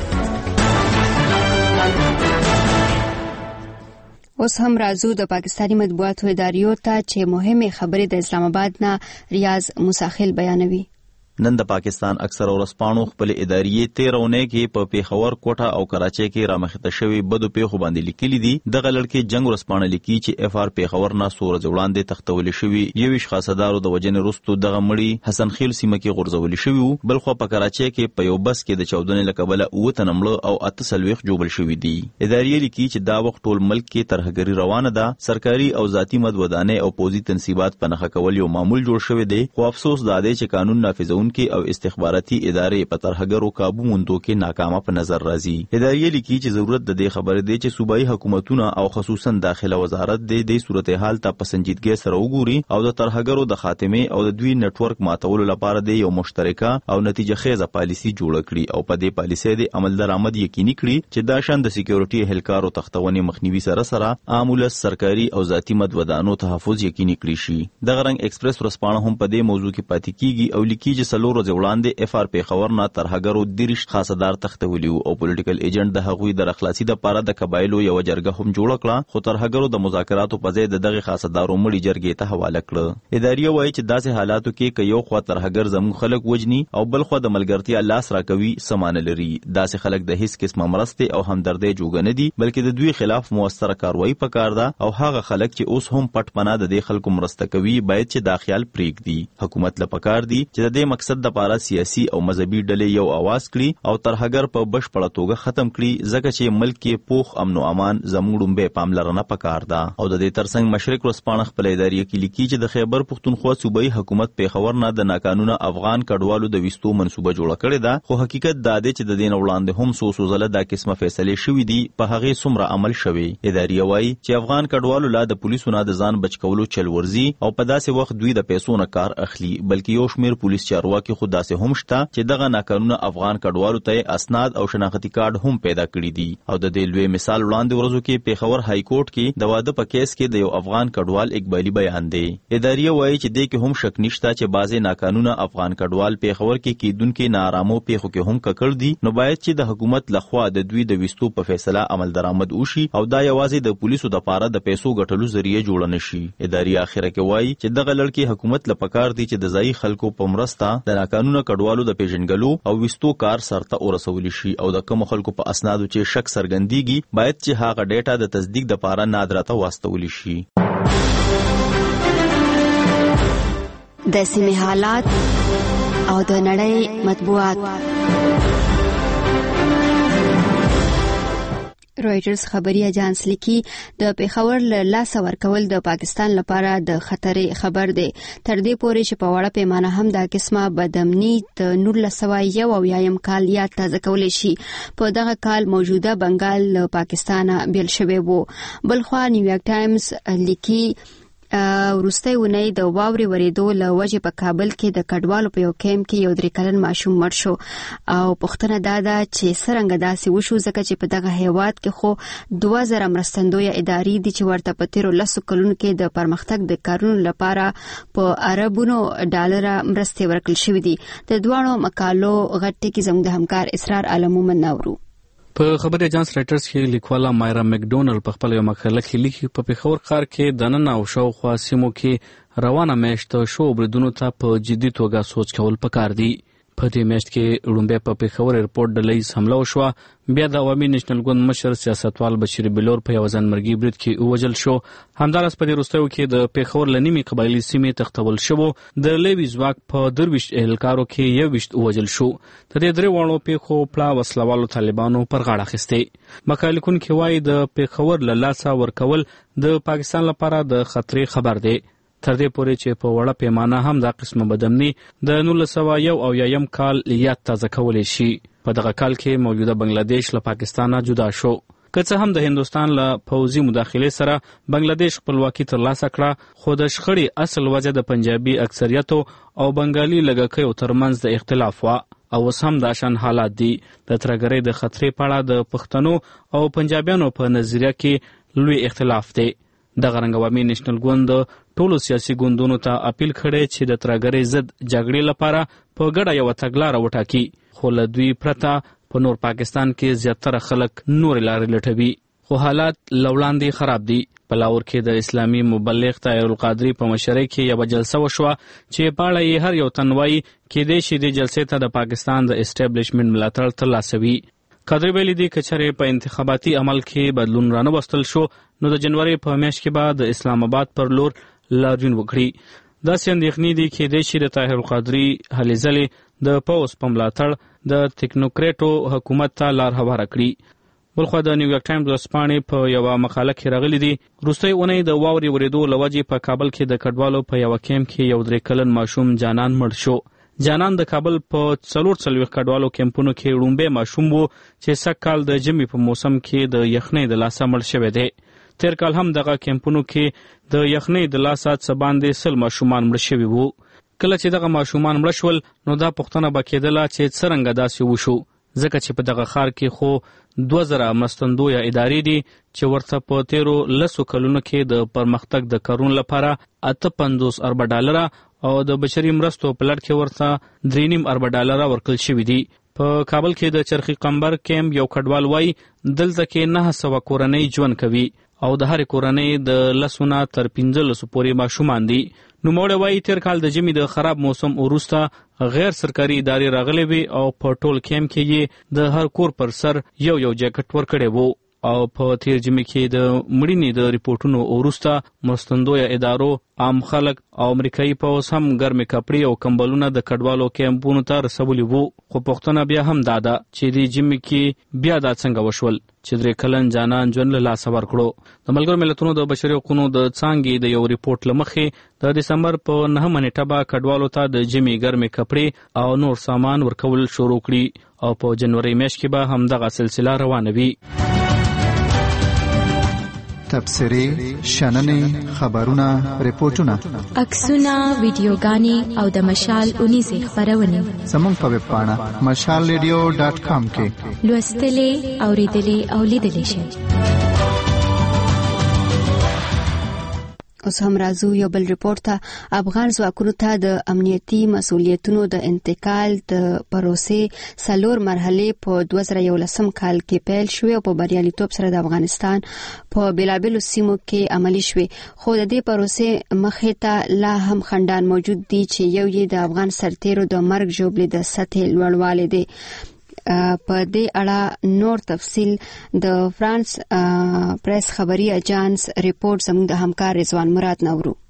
Speaker 10: اوس هم راځو د پاکستاني مطبوعاتو اداریو ته چې مهمه خبرې د اسلام آباد نه ریاض مساخل بیانوي.
Speaker 14: نن د پاکستان اکثر ورځپاڼو خپل اداریې تیرونه کې په پیښور کوټه او کراچۍ کې رامخته شوی بدو پیښو باندې لیکلي دي. د غلړ کې جنگ ورځپاڼه لیکي چې اف آر پیښور نه سور ځوړاندې تختول شوی یوش خاصدارو د وجنې رستو دغه مړی حسن خیل سیمه کې غورځول شوی وو. بل خو په کراچۍ کې په یو بس کې د چودنې لقبله اوه تنمړه او اته سلويخ جوړل شوی دي. اداریې لیکي چې دا وخت ټول ملک کې ترهګری روانه ده. سرکاري او ذاتی مدودانه او پوزي تنصیبات په نخښه کول یو معمول جوړ شوی دی. خو افسوس دا دی چې قانون نافذون کې او استخباراتي ادارې په ترهګرو کابو موندو کې ناکامه په نظر راځي. ادارې لیکي چې ضرورت د دې خبرې دی چې صوبایي حکومتونه او خصوصا داخله وزارت د دې صورتحال ته په سنجیدګۍ سره وګوري او د ترهګرو د خاتمه او د دوی نتورک ماتولو لپاره د یو مشترکه او نتیجه خیزه پالیسي جوړ کړي او په دې پالیسي د عمل درآمد یقیني کړي چې دا شان د سکیورټي اهلکارو تختونې مخنیوي سره سره عامل سرکاري او ذاتی مدودانو تحفظ یقیني کړي شي. د غرنګ ایکسپریس ورځپاڼه هم په دې موضوع کې پاتې کیږي او لیکي چې سلور وړاندې اف آر پیښور نه ترهګرو دیرش خاصدار تختولیو او پولیټیکل ایجنټ د هغوی د اخلاصي د پاره د قبایلو یو جرګه هم جوړ کړه خو ترهګرو د مذاکراتو په ځای دغه خاصدارو مړي جرګې ته حواله کړه. ادارې وایي چې داسې حالاتو کې که یو خوا ترهګر زموږ خلک وجني او بل خوا د ملګرتیا لاس راکوي سمانه لري. داسې خلک د هیڅ قسمه مرسته او همدردی جوګ نه دي بلکې د دوی خلاف موثره کاروایی پکار ده او هغه خلک چې اوس هم پټ پناه د دې خلکو مرسته کوي باید چې دا خیال پریږدي. حکومت له پکار دي چې د دې مقصد د پاره سیاسي او مذهبي ډلې یو आवाज کړي او ترهګر په بشپړه توګه ختم کړي ځکه چې ملک کې پوخ امن او امان زموږ به پاملرنه پکار ده. او د دې ترڅنګ مشرق ورځپاڼه خپل ادارې کې لیکي چې د خیبر پښتونخوا صوبایي حکومت پیښور نه د ناقانونه افغان کډوالو د وستو منسوبه جوړه کړې ده خو حقیقت دا دی چې د دین وړاندې هم سو سوزله دا قسمه فیصله شوې دي په هغه سمره عمل شوی. ادارې وایي چې افغان کډوالو لا د پولیسو نه د ځان بچ کولو چل ورزي او په داسې وخت دوی د پیسو نه کار اخلي بلکې یو شمیر پولیس چارواکي خو داسې هم شته چې دغه ناقانونه افغان کډوالو ته اسناد او شناختی کارت هم پیدا کړی دي. او د دې لوی مثال وړاندې ورځو کې پیښور های کورټ کې د واده په کیس کې د یو افغان کډوال اقبالي بیان دی. ادارې وایي چې دې کې هم شک نشته چې بعضې ناقانونه افغان کډوال پیښور کې کیدونکو نارامو پیښو کې هم ککړ دي نو باید چې د حکومت لخوا د دوی د وستو په فیصله عمل درآمد وشي او دا یوازې د پولیسو د پاره د پیسو ګټلو ذریعہ جوړ نه شي. ادارې اخره کې وایي چې دغه لړکی حکومت لپاره دي چې د ځای خلکو په مرسته د ناقانونه کډوالو د پیژنګلو او وستو کار سرته ورسول شي او د کوم خلکو په اسنادو چې شک سرګندېږي باید چې هغه ډیټا د تصدیق د پاره نادرته واستول شي.
Speaker 1: د سیمې حالات او د نړۍ مطبوعات. رويټرز خبري اژانس لیکي د پیښور له لاس ورکول د پاکستان لپاره د خطر خبر دی. تر دې پورې چې په وړه پیمانه هم د قسمه بدامني د نولس سوه یو اویایم کال یاد تازه کولی شي. په دغه کال موجوده بنگال له پاکستانه بیل شوی وو. بلخوا نیویارک ټایمز لیکي ورسته ونی د واوري وریدو له وجه په کابل کې د کډوالو په یو کیمپ کې یو درې کلن ماشوم مړ شو او پښتنه دادا چې سرنګ داسې وشو ځکه چې په دغه هیواد کې خو دوه زره مرستندوی ادارې دي چې ورته په تیرو لسو کلونو کې د پرمختګ د کارونو لپاره په اربونو ډالر مرستې ورکړل شوې دي. د دوانو مقالو غټه کې زموږ د همکار اسرار علمومن نورو
Speaker 15: په خبري اژانس رائټرز کې لیکواله مایرا مکډونل په خپل یو مقاله کې لیکي په پیښور ښار کې د نن او شاوخوا سیمو کې روانه میاشت شو بریدونو ته په جدي توګه سوچ کول پکار دي. په دې میاشت کې لومبه په پیښور ایرپورټ د لیز حمله وشوه. بیا د عوامي نېشنل ګوند مشر سیاستوال بشیر بلور په یو ځانمرګي برید کې ووجل شو. همدارس په دې وروستیو کې د پیښور لنیمي قبایلی سیمې تختول شو. د لیوي ځواک په درویشت اهلکارو کې یو وشت ووجل شو. د دې درې وانو پیښو پلا وسلوالو طالبانو پر غاړه اخیسته. مقالکون کې وایي د پیښور له لاسه ورکول د پاکستان لپاره د خطرې خبر دی. تر دې پورې چې په وړه پیمانه هم دا قسمه بدامني د نولس سوه یو اویایم کال یاد تازه کولی شي. په دغه کال کې موجوده بنگلاديش له پاکستانه جدا شو. که څه هم د هندوستان له پوځي مداخلې سره بنگلاديش خپلواکي ترلاسه کړه خو د شخړې اصل وجه د پنجابي اکثریتو او بنگالي لږکیو ترمنځ د اختلاف و او اوس هم دا شان حالات دي. د ترګرۍ د خطرې په اړه د پښتنو او پنجابیانو په نظریه کې لوی اختلاف دی. د غرنګ عوامي نېشنل ګوند ټولو سیاسي ګوندونو ته اپیل کړی چې د ترګرۍ ضد جګړې لپاره په ګډه یو تګلاره وټاکي خو له دوی پرته په نور پاکستان کې زیاتره خلک نور لارې لټوي. خو حالات لوړاندې خراب دي. په لاهور کې د اسلامي مبلغ طاهر القادری په مشرۍ کې یو جلسه وشوه چې په اړه یې هر یو تن وایي کېدای شي دې جلسې ته د پاکستان د اسټابلیشمنټ ملاتړ ترلاسه وي. قادری ویلي دي که چېرې په انتخاباتي عمل کې بدلون رانه وستل شو نو د جنوري په میاشت کې به د اسلام آباد پر لور لاریون وکړي. داسې اندېښنې دي کېدای شي د طاهر القادری هلې ځلې د پوځ په ملاتړ د ټیکنوکریټو حکومت ته لار هواره کړي. بلخوا د نیویارک ټایمز ورځپاڼې په یوه مقاله کې راغلي دي وروستۍ اونۍ د واورې ورېدو له وجې په کابل کې د کډوالو په یوه کیمپ کې یو درې کلن ماشوم جانان مړ شو. جانان د کابل په څلور څلوېښت کډوالو کیمپونو کې وړومبی ماشوم و چې سږ کال د ژمي په موسم کې د یخنۍ د لاسه مړ شوی دی. تیر کال هم دغه کیمپونو کې د یخنۍ د لاسه څه باندې سل ماشومان مړه شوي وو. کله چې دغه ماشومان مړه شول نو دا پوښتنه به کېدله چې څرنګه داسې وشو ځکه چې په دغه ښار کې خو دوه زره مرستندویه ادارې دي چې ورته په تیرو لسو کلونو کې د پرمختګ د کارونو لپاره اته پنځوس اربه ډالره او د بشري مرستو په لړ کې ورته درې نیم اربه ډالره ورکړل شوي دي. په کابل کې د چرخي قمبر کیمپ یو کډوال وایي دلته کې نه سوه کورنۍ ژوند کوي او د هرې کورنۍ د لسو نه تر پنځلسو پورې ماشومان دي. نوموړی وایي تیر کال د ژمي د خراب موسم وروسته غیر سرکاري ادارې راغلې وي او په ټول کیمپ کې یې د هر کور پر سر یو یو جاکټ ورکړی وو او په تیر ژمي کې د مړینې د ریپورټونو وروسته مرستندویه ادارو عام خلک او امریکایي پوځ هم ګرمې کپړې او کمبلونه د کډوالو کیمپونو ته رسولي وو. خو پوښتنه بیا هم دا ده چې دې ژمي کې بیا دا څنګه وشول چې درې کلن جانان ژوند له لاسه ورکړو. د ملګرو ملتونو د بشري حقوقو د څانګې د یو ریپورټ له مخې د دسمبر په نهمه نیټه به کډوالو ته د ژمي ګرمې کپړې او نور سامان ورکول شروع کړي او په جنوري میاشت کې به همدغه سلسله روانه وي.
Speaker 16: تبصرې، شننې، خبرونه، ریپورتونه،
Speaker 12: عکسونه، ویډیوګانې او د مشال اونیزې خبرونه
Speaker 16: زموږ په ویب پاڼه مشال ریډیو ډاټ کام کې
Speaker 12: لوستلې، اوریدلې او لیدلې شئ.
Speaker 1: اوس هم راځو یو بل ریپورت ته. افغان ځواکونو ته د امنیتي مسؤلیتونو د انتقال د پروسې څلور مرحلې په دوه زره یولسم کال کې پیل شوې او په بریالیتوب سره د افغانستان په بیلابیلو سیمو کې عملي شوې. خو د دې پروسې مخې ته لا هم خنډان موجود دي چې یو یې د افغان سرتیرو د مرګ ژوبلې د سطحې لوړوالی دی. په دې اړه نور تفصیل د فرانس پریس خبري اژانس ریپورت زموږ د همکار رضوان مراد نورو.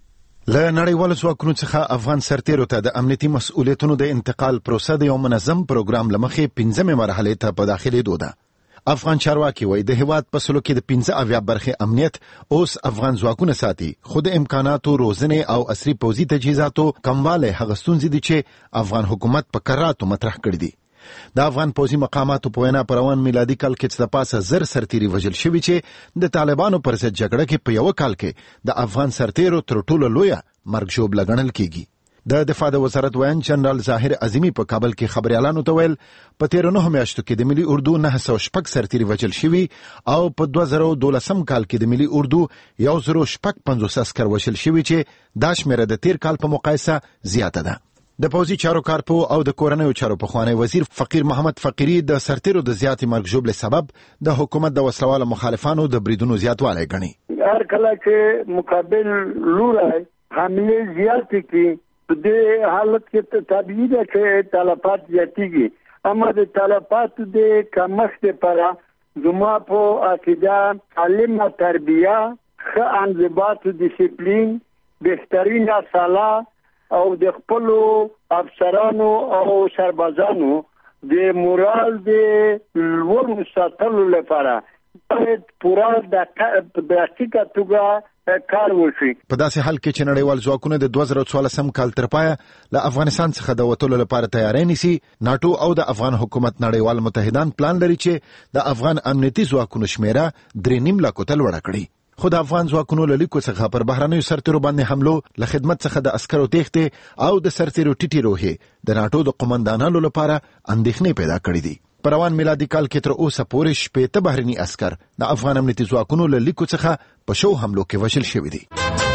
Speaker 17: له نړیوالو ځواکونو څخه افغان سرتیرو ته د امنیتي مسؤلیتونو د انتقال پروسه د یو منظم پروګرام لمخې پنځمه مرحله ته په داخلي دوده. افغان چارواکي وایي د هیواد په سلو کې د پنځه اویا برخې امنیت اوس افغان ځواکونه ساتي، خو د امکاناتو، روزنې او عصري پوځي تجهیزاتو کموالی هغه ستونزې دي چې افغان حکومت په کراتو مطرح کړي دي. د افغان پوځي مقاماتو په وینا په روان میلادي کال کې څه پاسه زر سرتیري وژل شوي چې د طالبانو پر ضد جګړه کې په یو کال کې د افغان سرتیرو تر ټولو لویه مرګ ژوبله ګڼل کیږي. د دفاع د وزارت ویان جنرال ظاهر عظیمی په کابل کې خبريالانو ته ویل په تیر نهه میاشتو کې د ملي اردو نه سو شپږ سرتیري وژل شوي او په دوه زره دولسم کال کې د ملي اردو یو زره شپږ پنځوس عسكر وژل شوي چې دا شمیره د تیر کال په مقایسه زیاته ده. د پوځي چارو کارپو او د کورنیو چارو پخوانی وزیر فقیر محمد فقیری د سرتیرو د زیاتې مرګ ژوبلې سبب د حکومت د وسلوالو مخالفانو د بریدونو زیاتوالی ګڼي.
Speaker 18: هر کله چې مقابل لوري حمله زیاتې کې په دې حالت کې طبيعي ده چې تلفات زیاتېږي، اما د تلفات د کمښت لپاره زما په عقیده تعلیم او تربیه، ښه انضباط او ډیسپلین، بهترینه سلاح او د خپل افسرانو او سربازانو د مورال د لوړ ساتلو لپاره باید پوره د دقیقه توګه کار وشي.
Speaker 17: په داسې حال کې چې نړیوال ځواکونه د دوه زره څوارلسم کال تر پایه له افغانستان څخه د وتلو لپاره تیاری نیسي، ناتو او د افغان حکومت نړیوال متحدان پلان لري چې د افغان امنیتي ځواکونو شمیره درې نیم لاکو ته لوړه کړي. خو د افغان ځواکونو له لیکو څخه پر بهرنیو سرتیرو باندې حملو، له خدمت څخه د عسکرو تېښتې او د سرتیرو ټیټې روحې د ناتو د قومندانانو لپاره اندېښنې پیدا کړې دي. په روان میلادي کال کې تر اوسه پورې شپېته بهرني عسکر د افغان امنیتي ځواکونو له لیکو څخه په شو حملو کې وژل شوي دي.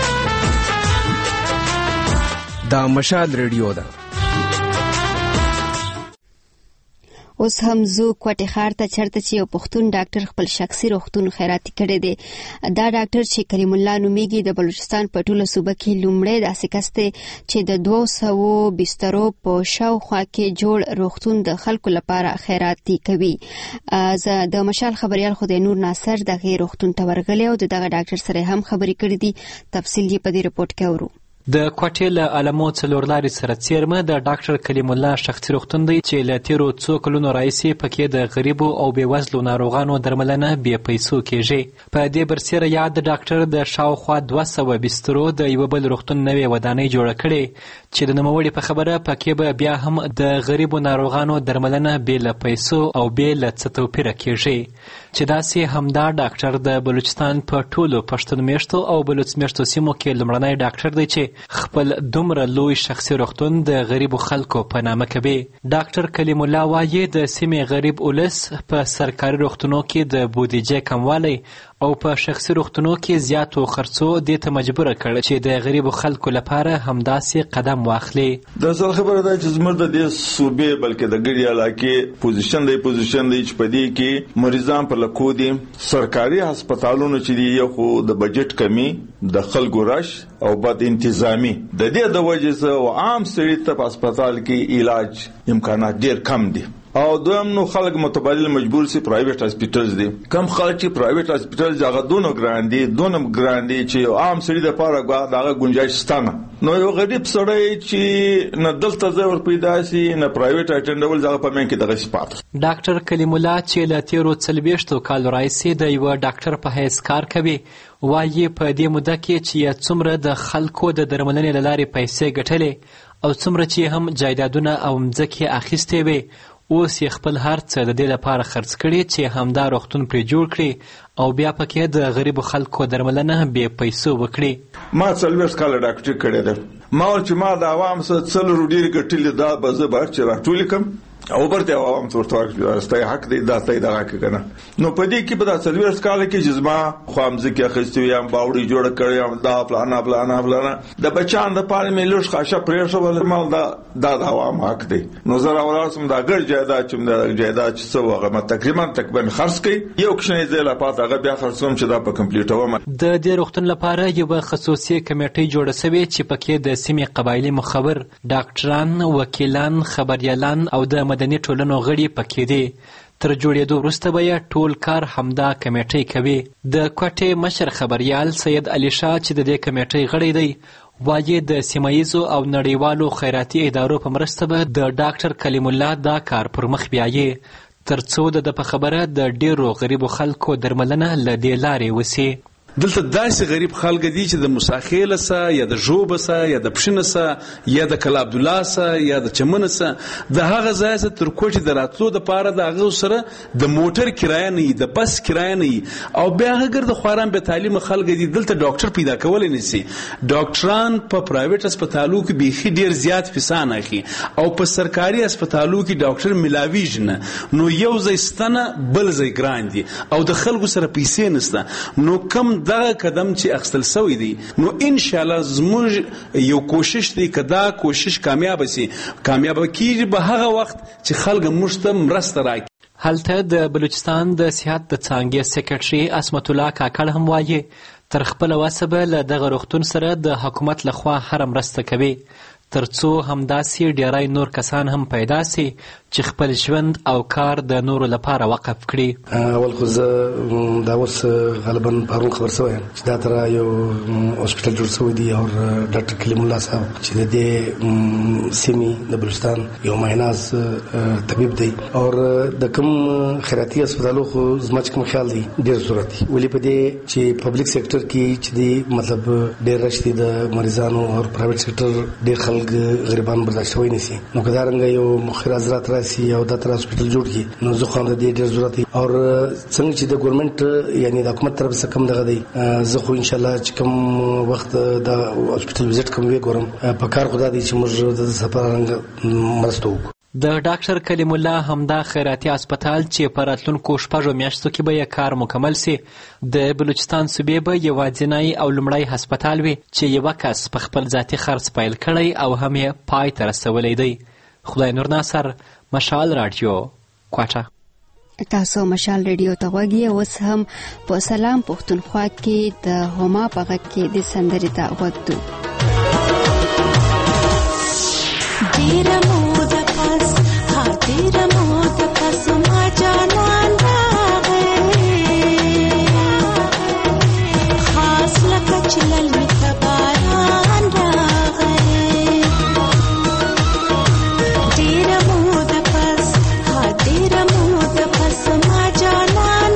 Speaker 19: دا مشال ریډیو ده.
Speaker 10: اوس هم زو کوټه خار ته چرته چې یو پښتون ډاکټر خپل شخصي روغتون خیراتي کړی دی. دا ډاکټر چې کریم الله نومیږي د بلوچستان په ټوله صوبه کې لومړی داسې کس دی چې د دوه سوه بسترو په شاوخوا کې جوړ روغتون د خلکو لپاره خیراتي کوي. زه د مشال خبريال خدای نور ناصر دغه روغتون ته ورغلی او دغه ډاکټر سره هم خبرې کړې دي. تفصیل یې په دې رپورت کې اورو.
Speaker 20: د کوټې له علمو څلور لارې سره څیرمه د ډاکټر کلیم الله شخصي روغتون دی چې له تیرو څو کلونو راهیسې پکې د غریبو او بېوزلو ناروغانو درملنه بې پیسو کیږي. په دې برسېره یاد د ډاکټر د شاوخوا دوه سوه بسترو د یوه بل روغتون نوې ودانۍ جوړه کړې چې د نوموړي په خبره پکې به بیا هم د غریبو ناروغانو درملنه بې له پیسو او بې له څه توپیره کیږي. چې داسې همدا ډاکټر د بلوچستان په ټولو پښتون میشتو او بلوچ میشتو سیمو کې لومړنی ډاکټر دی چې خپل دومره لوی شخصي روغتون د غریبو خلکو په نامه کوي. ډاکټر کلیم الله وایي د سیمې غریب ولس په سرکاري روغتونو کې د بودیجې کموالی او په شخصي روغتونو کې زیاتو خرڅو دې ته مجبوره کړ چې د غریبو خلکو لپاره همداسې قدم واخلي.
Speaker 7: د اصل خبره ده چې زموږ د دې صوبې بلکې د ګډي علاقې پوزیشن دی پوزیشن دی چې په دې کې مریضان پر لکو دي. سرکاري هسپتالونو چې دی یو خو د بجټ کمی، د خلکو رش او بد انتظامی، د دې د وجې سره عام سړي ته په هسپتال کې علاج امکانات ډیر کم دي او دویم نو خلک متبادل مجبور سي پرایویټ هسپتالز دي. کم خلک چې پرایویټ هسپتالز هغه دونو ګران دي دونو ګران دي چې عام سړي د پاره دغه گنجائش ستانه. نو یو غریب سړی چې نه دلته ځور پیدا سي نه پرایویټ اټینډول ځای په من کې دغه صفات.
Speaker 20: ډاکټر کلیم الله چې له تیرو څلوېښتو کالو راهیسې د یوه ډاکټر په حیث کار کوي وایي په دې موده کې چې څومره د خلکو د درملنې له لارې پیسې ګټلې او څومره چې هم جایدادونه او مځکې اخیستې وي اوس یې خپل هر څه د دې لپاره خرڅ کړي چې همدا روغتون پرې جوړ کړي او بیا پکې د غریبو خلکو درملنه بې پیسو وکړي.
Speaker 7: ما څلوېښت کاله ډاکټري کړې ده. ما ول چې ما د عوام سره څلور ډېرې ګټلې دا به زه به چې راټولې کړم او برته عوام ورته ورکړي ستای حق دی دا ستای دغه کې کنه. نو په دې کې په دا څلوېښت کاله کې چې زما خوامځ کې اخیستې یم باوړي جوړ کړی یم دا پلانا پلانا پلانا د بچان د پاره مې لږ خاصه پرېښه ول مال دا دا د عوام حق دی. نو زه راولاسم دا ګر جایداد چې د جایداد چې څو هغه ما تقریبا تقریبا خرڅ کړي یو کښنې ځای لا پات هغه بیا خرڅوم چې دا په کمپلیټ ومه.
Speaker 20: د دې روغتون لپاره یو خصوصي کمیټه جوړه شوې چې پکې د سیمې قبایلی مخبر ډاکټران، وکیلان، خبريالان او د مدني ټولنو غړي پکې دي. تر جوړېدو وروسته به یې ټول کار همدا کمیټې کوي. د کوټې مشر خبريال سید علي شاه چې د دې کمیټې غړی دی وایي د سیمایزو او نړیوالو خیراتي ادارو په مرسته به د ډاکټر کلیم الله دا کار پر مخ بیایي ترڅو د په خبره د ډیرو غریبو خلکو درملنه له دې لارې وسی.
Speaker 21: دلته داسې غریب خلک دي چې د مساخیله سه یا د ژوبه سه یا د پښینه سه یا د کلا عبدالله سه یا د چمنه سه د هغه ځای سه تر کوټې د راتلو دپاره د هغه سره د موټر کرایه نه وي د بس کرایه نه وي او بیا هغه ګرده خواران بې تعلیمه خلک دي دلته ډاکټر پیدا کولی نه شي. ډاکټران په پرایویټ هسپتالو کې بیخي ډېر زیات پیسان اخلي او په سرکاري هسپتالو کې ډاکټر ملاویږي نه نو یو ځای ستنه بل ځای ګران دي او د خلکو سره پیسې نشته نو کم دغه قدم چې اخیستل شوی دی نو ان شاء الله زموږ یو کوشش دی که دا کوشش کامیاب شي کامیاب کیږي به هغه وخت چې خلک موږ ته مرسته راکړي.
Speaker 20: هلته د بلوچستان د صحت د څانګې سیکرټري عصمت الله کاکړ هم وایي تر خپله وسه به له دغه روغتون سره د حکومت لخوا هره مرسته کوي ترڅو همداسې ډیری نور کسان هم پیدا سي چې خپل ژوند او کار د نورو لپاره وقف کړي.
Speaker 22: اول خو زه دا اوس غالبا پرون خبر شوی چې دا تر یو هسپتال جوړ شوی دی او ډاکټر کلیم الله صاحب چې د دې سیمې د بلوچستان یو مایناز طبيب دی او د کوم خیراتي هسپتالو خو زما چې کوم خیال دی ډېر ضرورت دی ولې په دې چې پبلک سېکټر کې چې دی مطلب ډېر رشتي د مریضانو او پرایویټ سېکټر ډېر خلک غریبان برداشت وای نسی نو کدارنګ یو مخیر حضرات راسي او د تر هسپتال جوړ کی نو زه خو هم د دې ډېر ضرورت دی او څنګه چې د ګورنمنت یعنی د حکومت طرف څخه کم دغه دی زه خو ان شاء الله چې کوم وخت د هسپتال وزټ کوم وی ګورم په کار خدا دی چې موږ د سفر رنګ مرسته وکړو.
Speaker 20: د ډاکټر کلیم الله همدا خیراتي هسپتال چې په راتلونکو شپږو میاشتو کې به یې کار مکمل سي د بلوچستان صوبې به یوازینی او لومړی هسپتال وي چې یوه کس په خپل ذاتي خرڅ پیل کړی او هم یې پای ته رسولی دی. خدای نور ناصر، مشال راډیو، کوټه.
Speaker 1: تاسو مشال ریډیو ته غوږی اوس هم په سلام پښتونخوا کې د هما په غږ کې د سندرې ته غوږ دو.
Speaker 23: ډېره موده پس ها ډېره موده پس ما جانان راغی خاص لکه چې للمې ته باران راغی ډېره موده پس ها ډېره موده پس ما جانان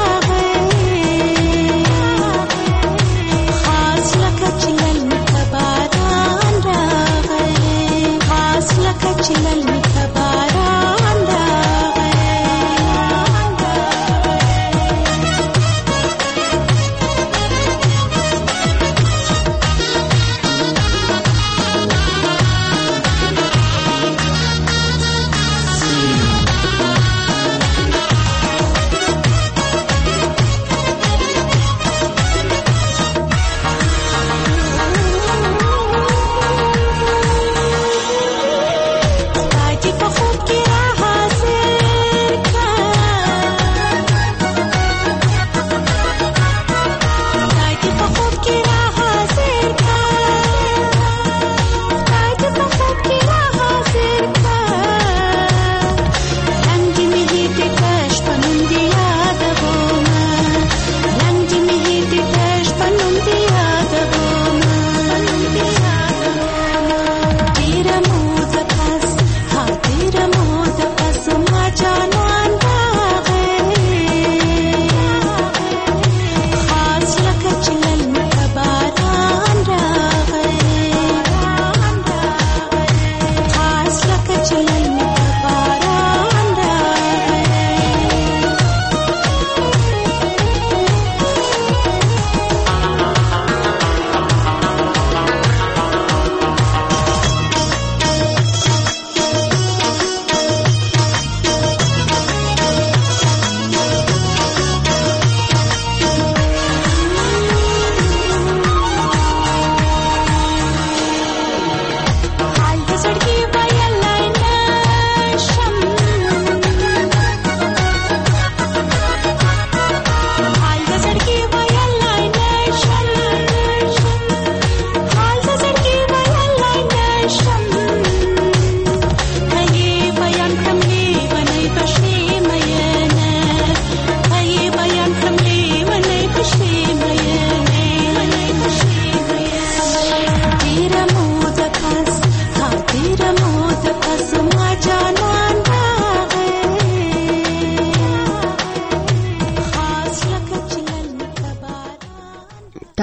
Speaker 23: راغی خاص لکه چې للمې ته باران راغی خاص لکه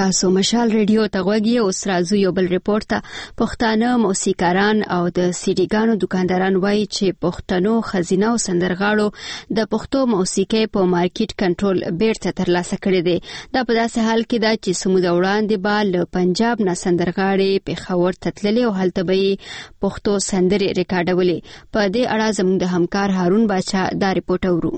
Speaker 1: تاسو مشال ریډیو ته غوږی اوس راځو یو بل ریپورت ته. پښتانه موسیقاران او د سیډیګانو دکانداران وایي چې پښتنو خزینه او سندرغاړو د پښتو موسیقي په مارکیټ کنټرول بیرته ترلاسه کړی دی. دا په داسې حال کې ده چې سمود وړاندې به له پنجاب نه سندرغاړي پېښور ته تللي او هلته به پښتو سندرې ریکارډولې. په دې اړه زموږ د همکار هارون باچا دا ریپورت اورو.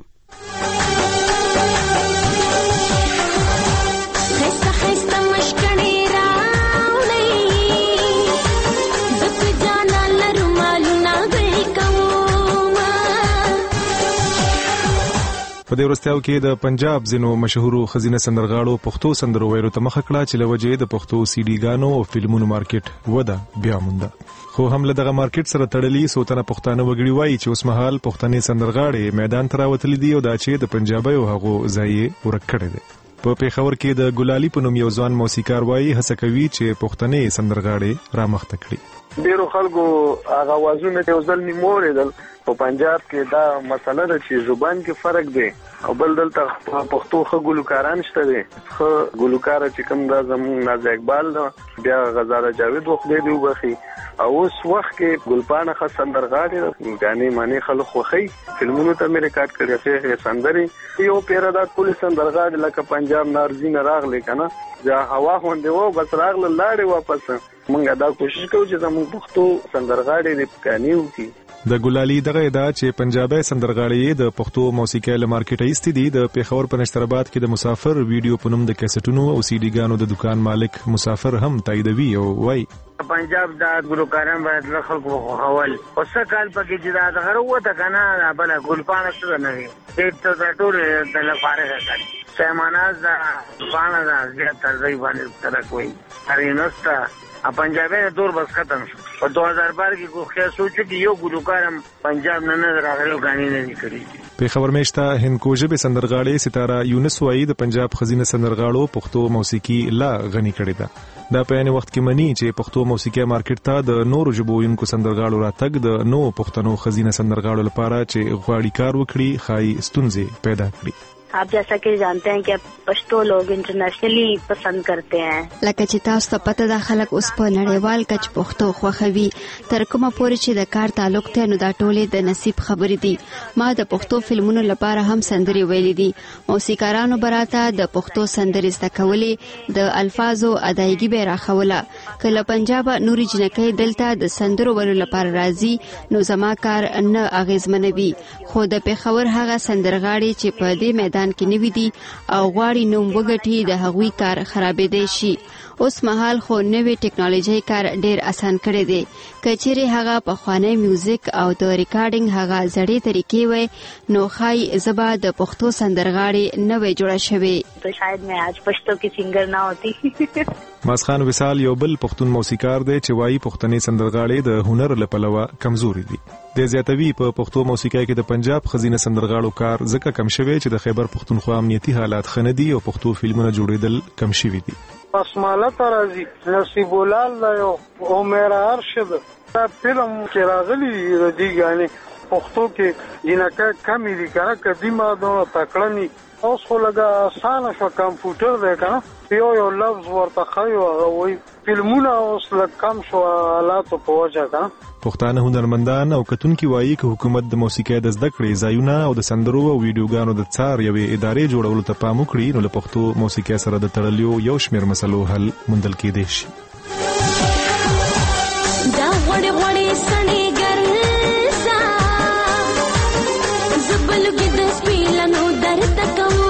Speaker 3: په دې ورستیاو کې د پنجاب زینو مشهورو خزینه سندرغاړو پښتو سندرو ویلو ته مخه کړه چې لوجه د پښتو سی ډي ګانو او فلمونو مارکیټ وده بیا مونده. خو هم له دغه مارکیټ سره تړلي سوتنه پښتانه وګړي وایي چې اوس مهال پښتني سندرغاړي میدان ته راوتلي دي او دا چې د پنجابي او هغو ځای ورک کړی دی. په پیښور کې د ګلالي په نوم یو ځوان موسیقار وایي هڅه کوي چې پښتني سندرغاړي رامخته کړي.
Speaker 4: ډیرو خلکو هغه وازونه یو ځل نیموریدل. په پنجاب کې دا مسله ده چې زبان کې فرق دی او بل دلته پښتو خو ګلوکاران شته دي. خو ګلوکار چې کوم دا زمون ناز اقبال بیا غزاله جاوید وخت دی وبخي او اوس وخت کې ګلپانه خاص سندرغاړي غانې معنی خلک خوخي فلمونو ته مې ریکارډ کړی چې سندري یو پیرادات پولیس سندرغاړي لکه پنجاب نارزین راغلی کنه دا هوا خوندې وو بس راغله لاړې واپس. مونږ دا کوشش کوو چې زموږ پښتو سندرغاړي دې پکانیو کی.
Speaker 3: د ګلالي دغه ادعا چې پنجابي سندرغاړي د پښتو موسیقي له مارکیټ ایستي دي. د پیښور په نشترآباد کې د مسافر ویډیو په نوم د کیسټونو او سی ډي ګانو د دکان مالک مسافر هم تاییدوي او وایي
Speaker 5: پنجاب دا ګلوکاران باید له خلکو خوښول. اوس کال پکې چې دا دغه وته کنه بل ګلپانه څه نه وي ته دا ټول د لپاره راځي سیماناز دا پانه دا زیات ترځي باندې تر کوي هرینستا ا پنجابي دور بس ختم شو. په دو هزار بار کې کوخه سوچ چې یو ګلوکارم پنجاب نه نه راغلو غانې نه کړی.
Speaker 3: پیښور میشته هندکوژه به سندرغاړي ستاره یونس وایي د پنجاب خزینه سندرغاړو پښتو موسیقي لا غني کړی ده. دا په یوه وخت کې مني چې پښتو موسیقي مارکیټ ته د نورو ژبو یونکو سندرغاړو راتګ د نو پښتنو خزینه سندرغاړو لپاره چې غواړي کار وکړي خای ستونزې پیدا کړي.
Speaker 24: आप जैसा कि जानते हैं कि पश्तो लोग इंटरनेशनली पसंद करते हैं.
Speaker 1: لکه چې تاسو ته پته ده خلک اوس په نړیوال کچ پښتو خوښوي. تر کومه پورې چې د کار تعلق ته نو دا ټولې د نصیب خبرې دي. ما د پښتو فلمونو لپاره هم سندري ویلې دي. موسیقارانو براته د پښتو سندري زده کولې د الفاظو ادایګي به راخوله. کله پنجاب نوري جنکۍ دلته د سندرو ولو لپاره راځي نو زما کار نه اغیزمنوي. خو د پیښور هغه سندرغاړي چې په دې میدان کې نوي دي او غواړي نوم وګټي د هغوی کار خرابېدای شي. اوس مهال خو نوې ټیکنالوژي کار ډیر اسان کړی دی. کچېرې هغه په خوانی میوزیک او د ریکارډینګ هغه زړې طریقې وای نو خای زبا د پښتو سندرغاړي نوې جوړه شوی.
Speaker 24: تو شاید میں آج پښتو کی سنگر نہ ہوتی.
Speaker 3: ماسخان وصال یو بل پښتون موسیقار دی چې وایي پښتني سندرغاړي د هنر لپاره کمزوري دي. د زیاتوي په پښتو موسیقۍ کې د پنجاب خزینه سندرغاړو کار ځکه کم شوی چې د خیبر پښتونخوا امنیتي حالات خندي او پښتو فلمونه جوړېدل کم شوی دي.
Speaker 8: اسماله ترازی نصیب الله یو عمر ارشد دا فلم کې راغلی دی غانې پښتو کې جنکه کمی دي کنه قدیمه دونه تکړنی اوس خو لګه آسانه شو کمپیوټر دی کنه یو یو لفظ ورته خایو وای فلمونه اوس لږ کم شو حالات په وجه کنه.
Speaker 3: پښتانه هنرمندان او کتونکي وایي چې حکومت د موسیقۍ د زده کړې ځایونه او د سندرو او ویډیوګانو د څار یوې ادارې جوړولو ته پام وکړي نو له پښتو موسیقۍ سره د تړلیو یو شمېر مسلو حل موندل کېدای شي.
Speaker 23: دا غوړې غوړې سړې ګرځا زبل کې د سپیلنو درد کوم.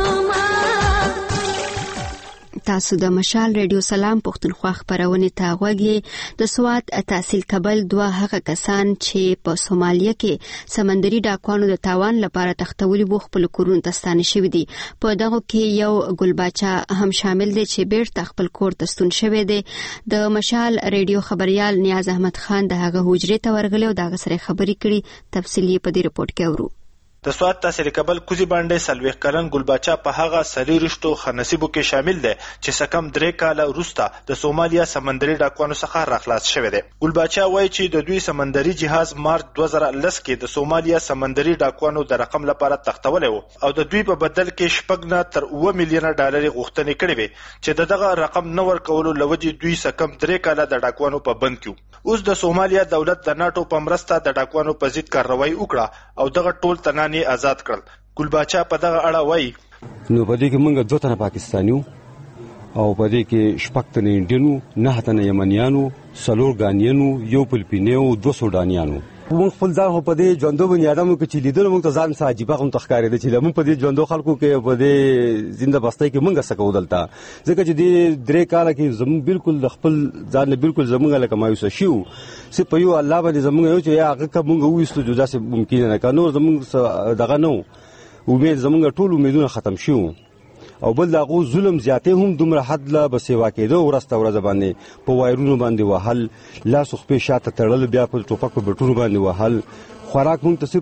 Speaker 1: تاسو د مشال ریډیو سلام پښتونخوا خبرونه ته غوږی. د سوات تحصیل کبل دوه هغه کسان چې په سومالیا کې سمندري ډاکوانو د تاوان لپاره تختولي بو خپل کورونه تستانه شوی دي. په دغه کې یو ګلباچا هم شامل دی چې بیرته خپل کور تستون شوی دی. د مشال ریډیو خبريال نیاز احمد خان د هغه حجرې ته ورغلی او د هغه سره خبرې کړي. تفصیلی په دې رپورت کې اورو.
Speaker 6: د سوات تحصیل کبل کوزي باندې سلويخ کلن ګلباچا په هغه سری رشتو خنصیبو کې شامل دی چې سکم درې کاله وروسته د سومالیا سمندري ډاکوانو څخه راخلاص شوی دی. ګلباچا وایي چې د دوی سمندري جهاز مارچ دوه زره لس کې د سومالیا سمندري ډاکوانو د رقم لپاره تختولی و او د دوی په بدل کې شپږ نه تر اوه میلیونه ډالر غوښتنې کړې وې چې د دغه رقم نه ورکولو له وجې دوی سکم درې کاله د ډاکوانو په بند کې. اوس د سومالیا دولت د ناټو په مرسته د ډاکوانو په ضد کاروایی وکړه او دغه ټول تنان یې آزاد کړل. ګلباچا په دغه اړه وایي
Speaker 9: نو په دې کې موږ دوه تنه پاکستانیو او په دې کې شپږ تنه انډینو، نه تنه یمنیانو، څلور غانیانو، یو فلپینیو، دوه سودانیانو. موږ خپل ځان په دې ژوندو باندې ادمو کې چې لیدل موږ ته ځان سره عجیبه هم تخکارې چې موږ په دې ژوندو خلکو کې په دې زنده بستۍ کې موږ سکو دلته ځکه چې دې درې کاله کې زموږ بالکل د خپل ځان بالکل زموږ لکه مایوس شو سي په یو الله باندې زموږ یو چې هغه کوم موږ وېستو جدا سي ممکن نه کانو زموږ دغه نو امید زموږ ټول امیدونه ختم شو او بل دغه ظلم زیاته هم دومره حد لا بسیوا کېدو ورسته ورځ باندې په وایرونو باندې وهل لاس خو شاته تړل بیا په ټوپک په بټونو باندې وهل خوراک مونږ ته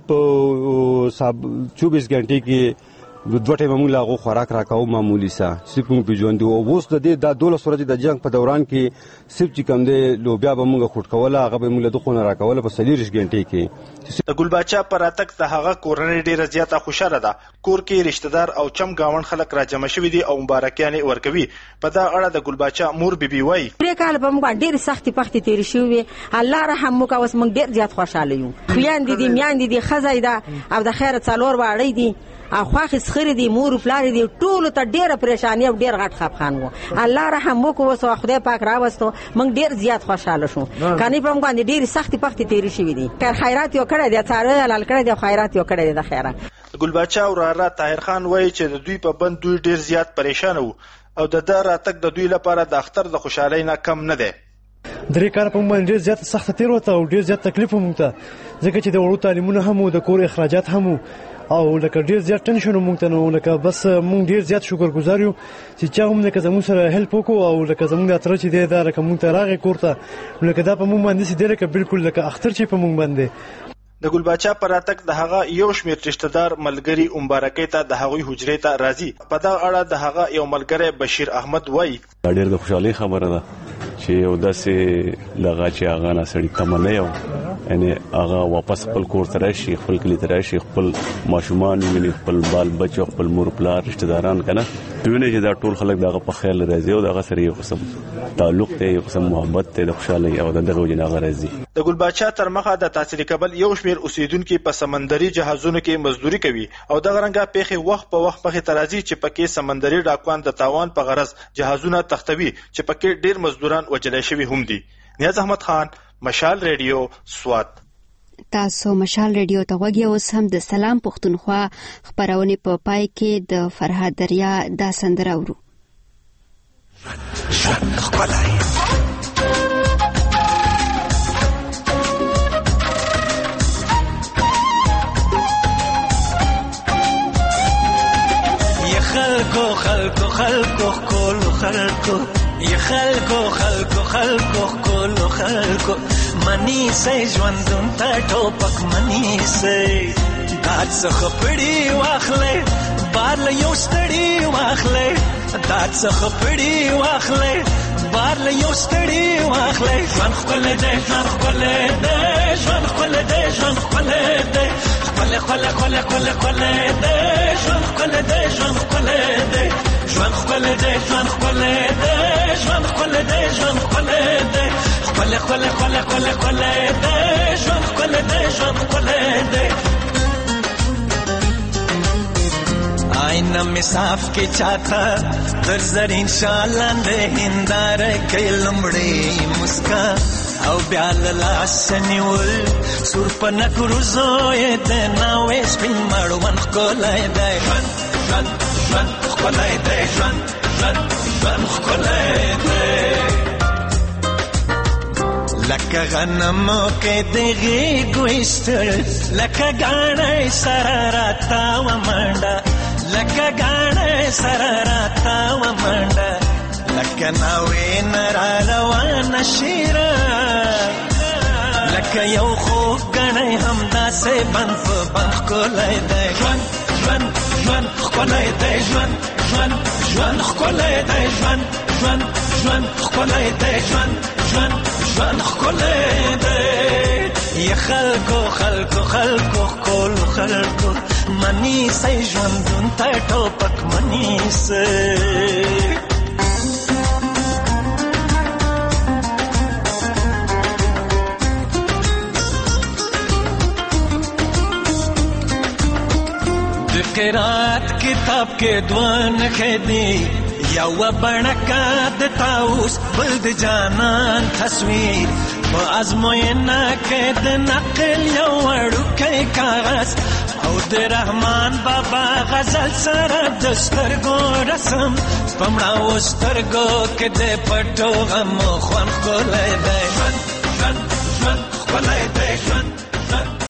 Speaker 9: په چوبیس غنټې کې دوه ټیمه مونږ لاغو خوراک راکاو معمولی سا سپون په ژوند او اوس د دې د دولس ورځې د جنگ په دوران کې سپ چې کم دی لوبیا به مونږ خټ کوله هغه به مونږ د خونه راکوله په سلیریش غنټې کې.
Speaker 6: د ګلباچا پر اتک د هغه کورنۍ ډیره زیاته خوشاله ده. کور کې رشتہ دار او چم گاون خلک را جمع شوي دي او مبارکیانې ورکوي. په دا اړه د ګلباچا مور بیبي وایي
Speaker 11: پرې کال په موږ ډېر سختي پختي تیر شوی الله رحم وکا اوس موږ ډېر زیات خوشاله یو. خویان دي دي میان دي دي خزای ده او د خیر څلور واړی دي اخواخ سخر دي مور پلار دي ټول ته ډېر پریشانی او ډېر غټ خپخان وو. الله رحم وکړو وسو خدای پاک راوستو موږ ډېر زیات خوشاله شو. کانی په موږ باندې ډېر سختي پختي تیر شوی دي. خیرات یو کړی دي څاروي حلال کړی دي خیرات یو کړی دي د خیره.
Speaker 6: ګلباچا او رارا طاهر خان وایي چې د دوی په بند دوی ډېر زیات پریشان وو او د دا راتګ د دوی لپاره د اختر د خوشحالۍ نه کم نه دی.
Speaker 13: درې کال په موږ ډېر زیات سخت تیر وته او ډېر زیات تکلیف مونږ ته ځکه چې د وړو تعلیمونه هم د کور اخراجات هم او لکه ډېر زیات ټینشن مونږ ته نو لکه بس مونږ ډېر زیات شکرګزار یو چې چا هم لکه زموږ سره هیلپ وکړو او لکه زموږ د اتر چې دی دا لکه مونږ ته راغی کور ته لکه دا په مونږ باندې سي دی لکه بالکل لکه اختر چې په مونږ باندې.
Speaker 6: د ګلباچا پر اتک د هغه یو شمیر رشتہ دار ملګری مبارکۍ ته د هغوی حجرې ته راځي. په دا اړه د هغه یو ملګری بشیر احمد وایي
Speaker 25: ډېر د خوشحالۍ خبره ده چې یو داسې لغه چې هغه نه سړی تمنه یو یعنی هغه واپس خپل کور ته راشي خپل کلی ته راشي خپل ماشومان ویني خپل بال بچو خپل مور پلار رشتہ داران کنه دوی چې دا ټول خلک دغه په خیال راځي او دغه سره یو قسم تعلق ته یو قسم محبت ته د خوشحالۍ او دغه وجنه راځي.
Speaker 6: د ګلباچا تر مخه د تحصیل کبل یو شمیر اوسیدونکو په سمندري جهازونو کې مزدوري کوي او د غرنګا پیخي وخت په وخت مخه ترازی چې پکې سمندري ډاکوان د تاوان په غرض جهازونه تختوي چې پکې ډیر مزدوران وجلای شوی هم دي. نیاز احمد خان، مشال ریډیو، سوات.
Speaker 1: تاسو مشال ریډیو ته غوږی اوس هم د سلام پښتونخوا خبرونه په پای کې د فرهاد دریا د سندره ورو.
Speaker 26: خلکو خلکو خلکو کولو خلکو یا خلکو خلکو خلکو کولو خلکو منی سي ژوندون ته ټوپک منی سي دات څخه پړی واخلې بار له یو ستړی واخلې دات څخه پړی واخلې بار له یو ستړی واخلې ژوند خپل دې ژوند خپل دې ژوند خپل دې ژوند خپل دې خپل خپل خپل خپل خپل دې ژوند خپل دې ژوند خپل دې ژوند خپل دې ژوند خپل دې ژوند خپل دې ژوند خپل دې خپل خپل خپل خپل خپل دې ژوند خپل دې ژوند خپل دې آئینه می صاف کې چاته در زرین شالاندې هندار کې لمړې مسکا او بیا لاس نیول سور پنه کروزوې د ناوې سپین مړوند کولای دی ژوند ژوند ژوند کولای دی ژوند ژوند ژوند کولای دی لکه غنمو کې دغې ګوستر لکه غاڼې سره راتا و منډه لکه غاڼې سره راتا و منډه لکه ناوې نرا روانه شیره لکه یو خوب غنی همدا سه بند په بند کولای دی ژوند ژوند ژوند کولای دی ژوند ژوند ژوند کولای دی ژوند ژوند ژوند کولای دی ژوند ژوند ژوند کولای دی یا خلکو خلکو خلکو کول خلکو منی سي ژوندون ته ټوپک منی سي قرات کتاب کې دوان خېدی یو بڼکا د تاوس بل د جانان تصویر په ازموینه کې د نقل یو وړوکی کاغذ او د رحمان بابا غزل سره د سترګو رسم پمړاو سترګو کې د پټو غم خوان کولای دی ژوند ژوند ژوند کولای دی ژوند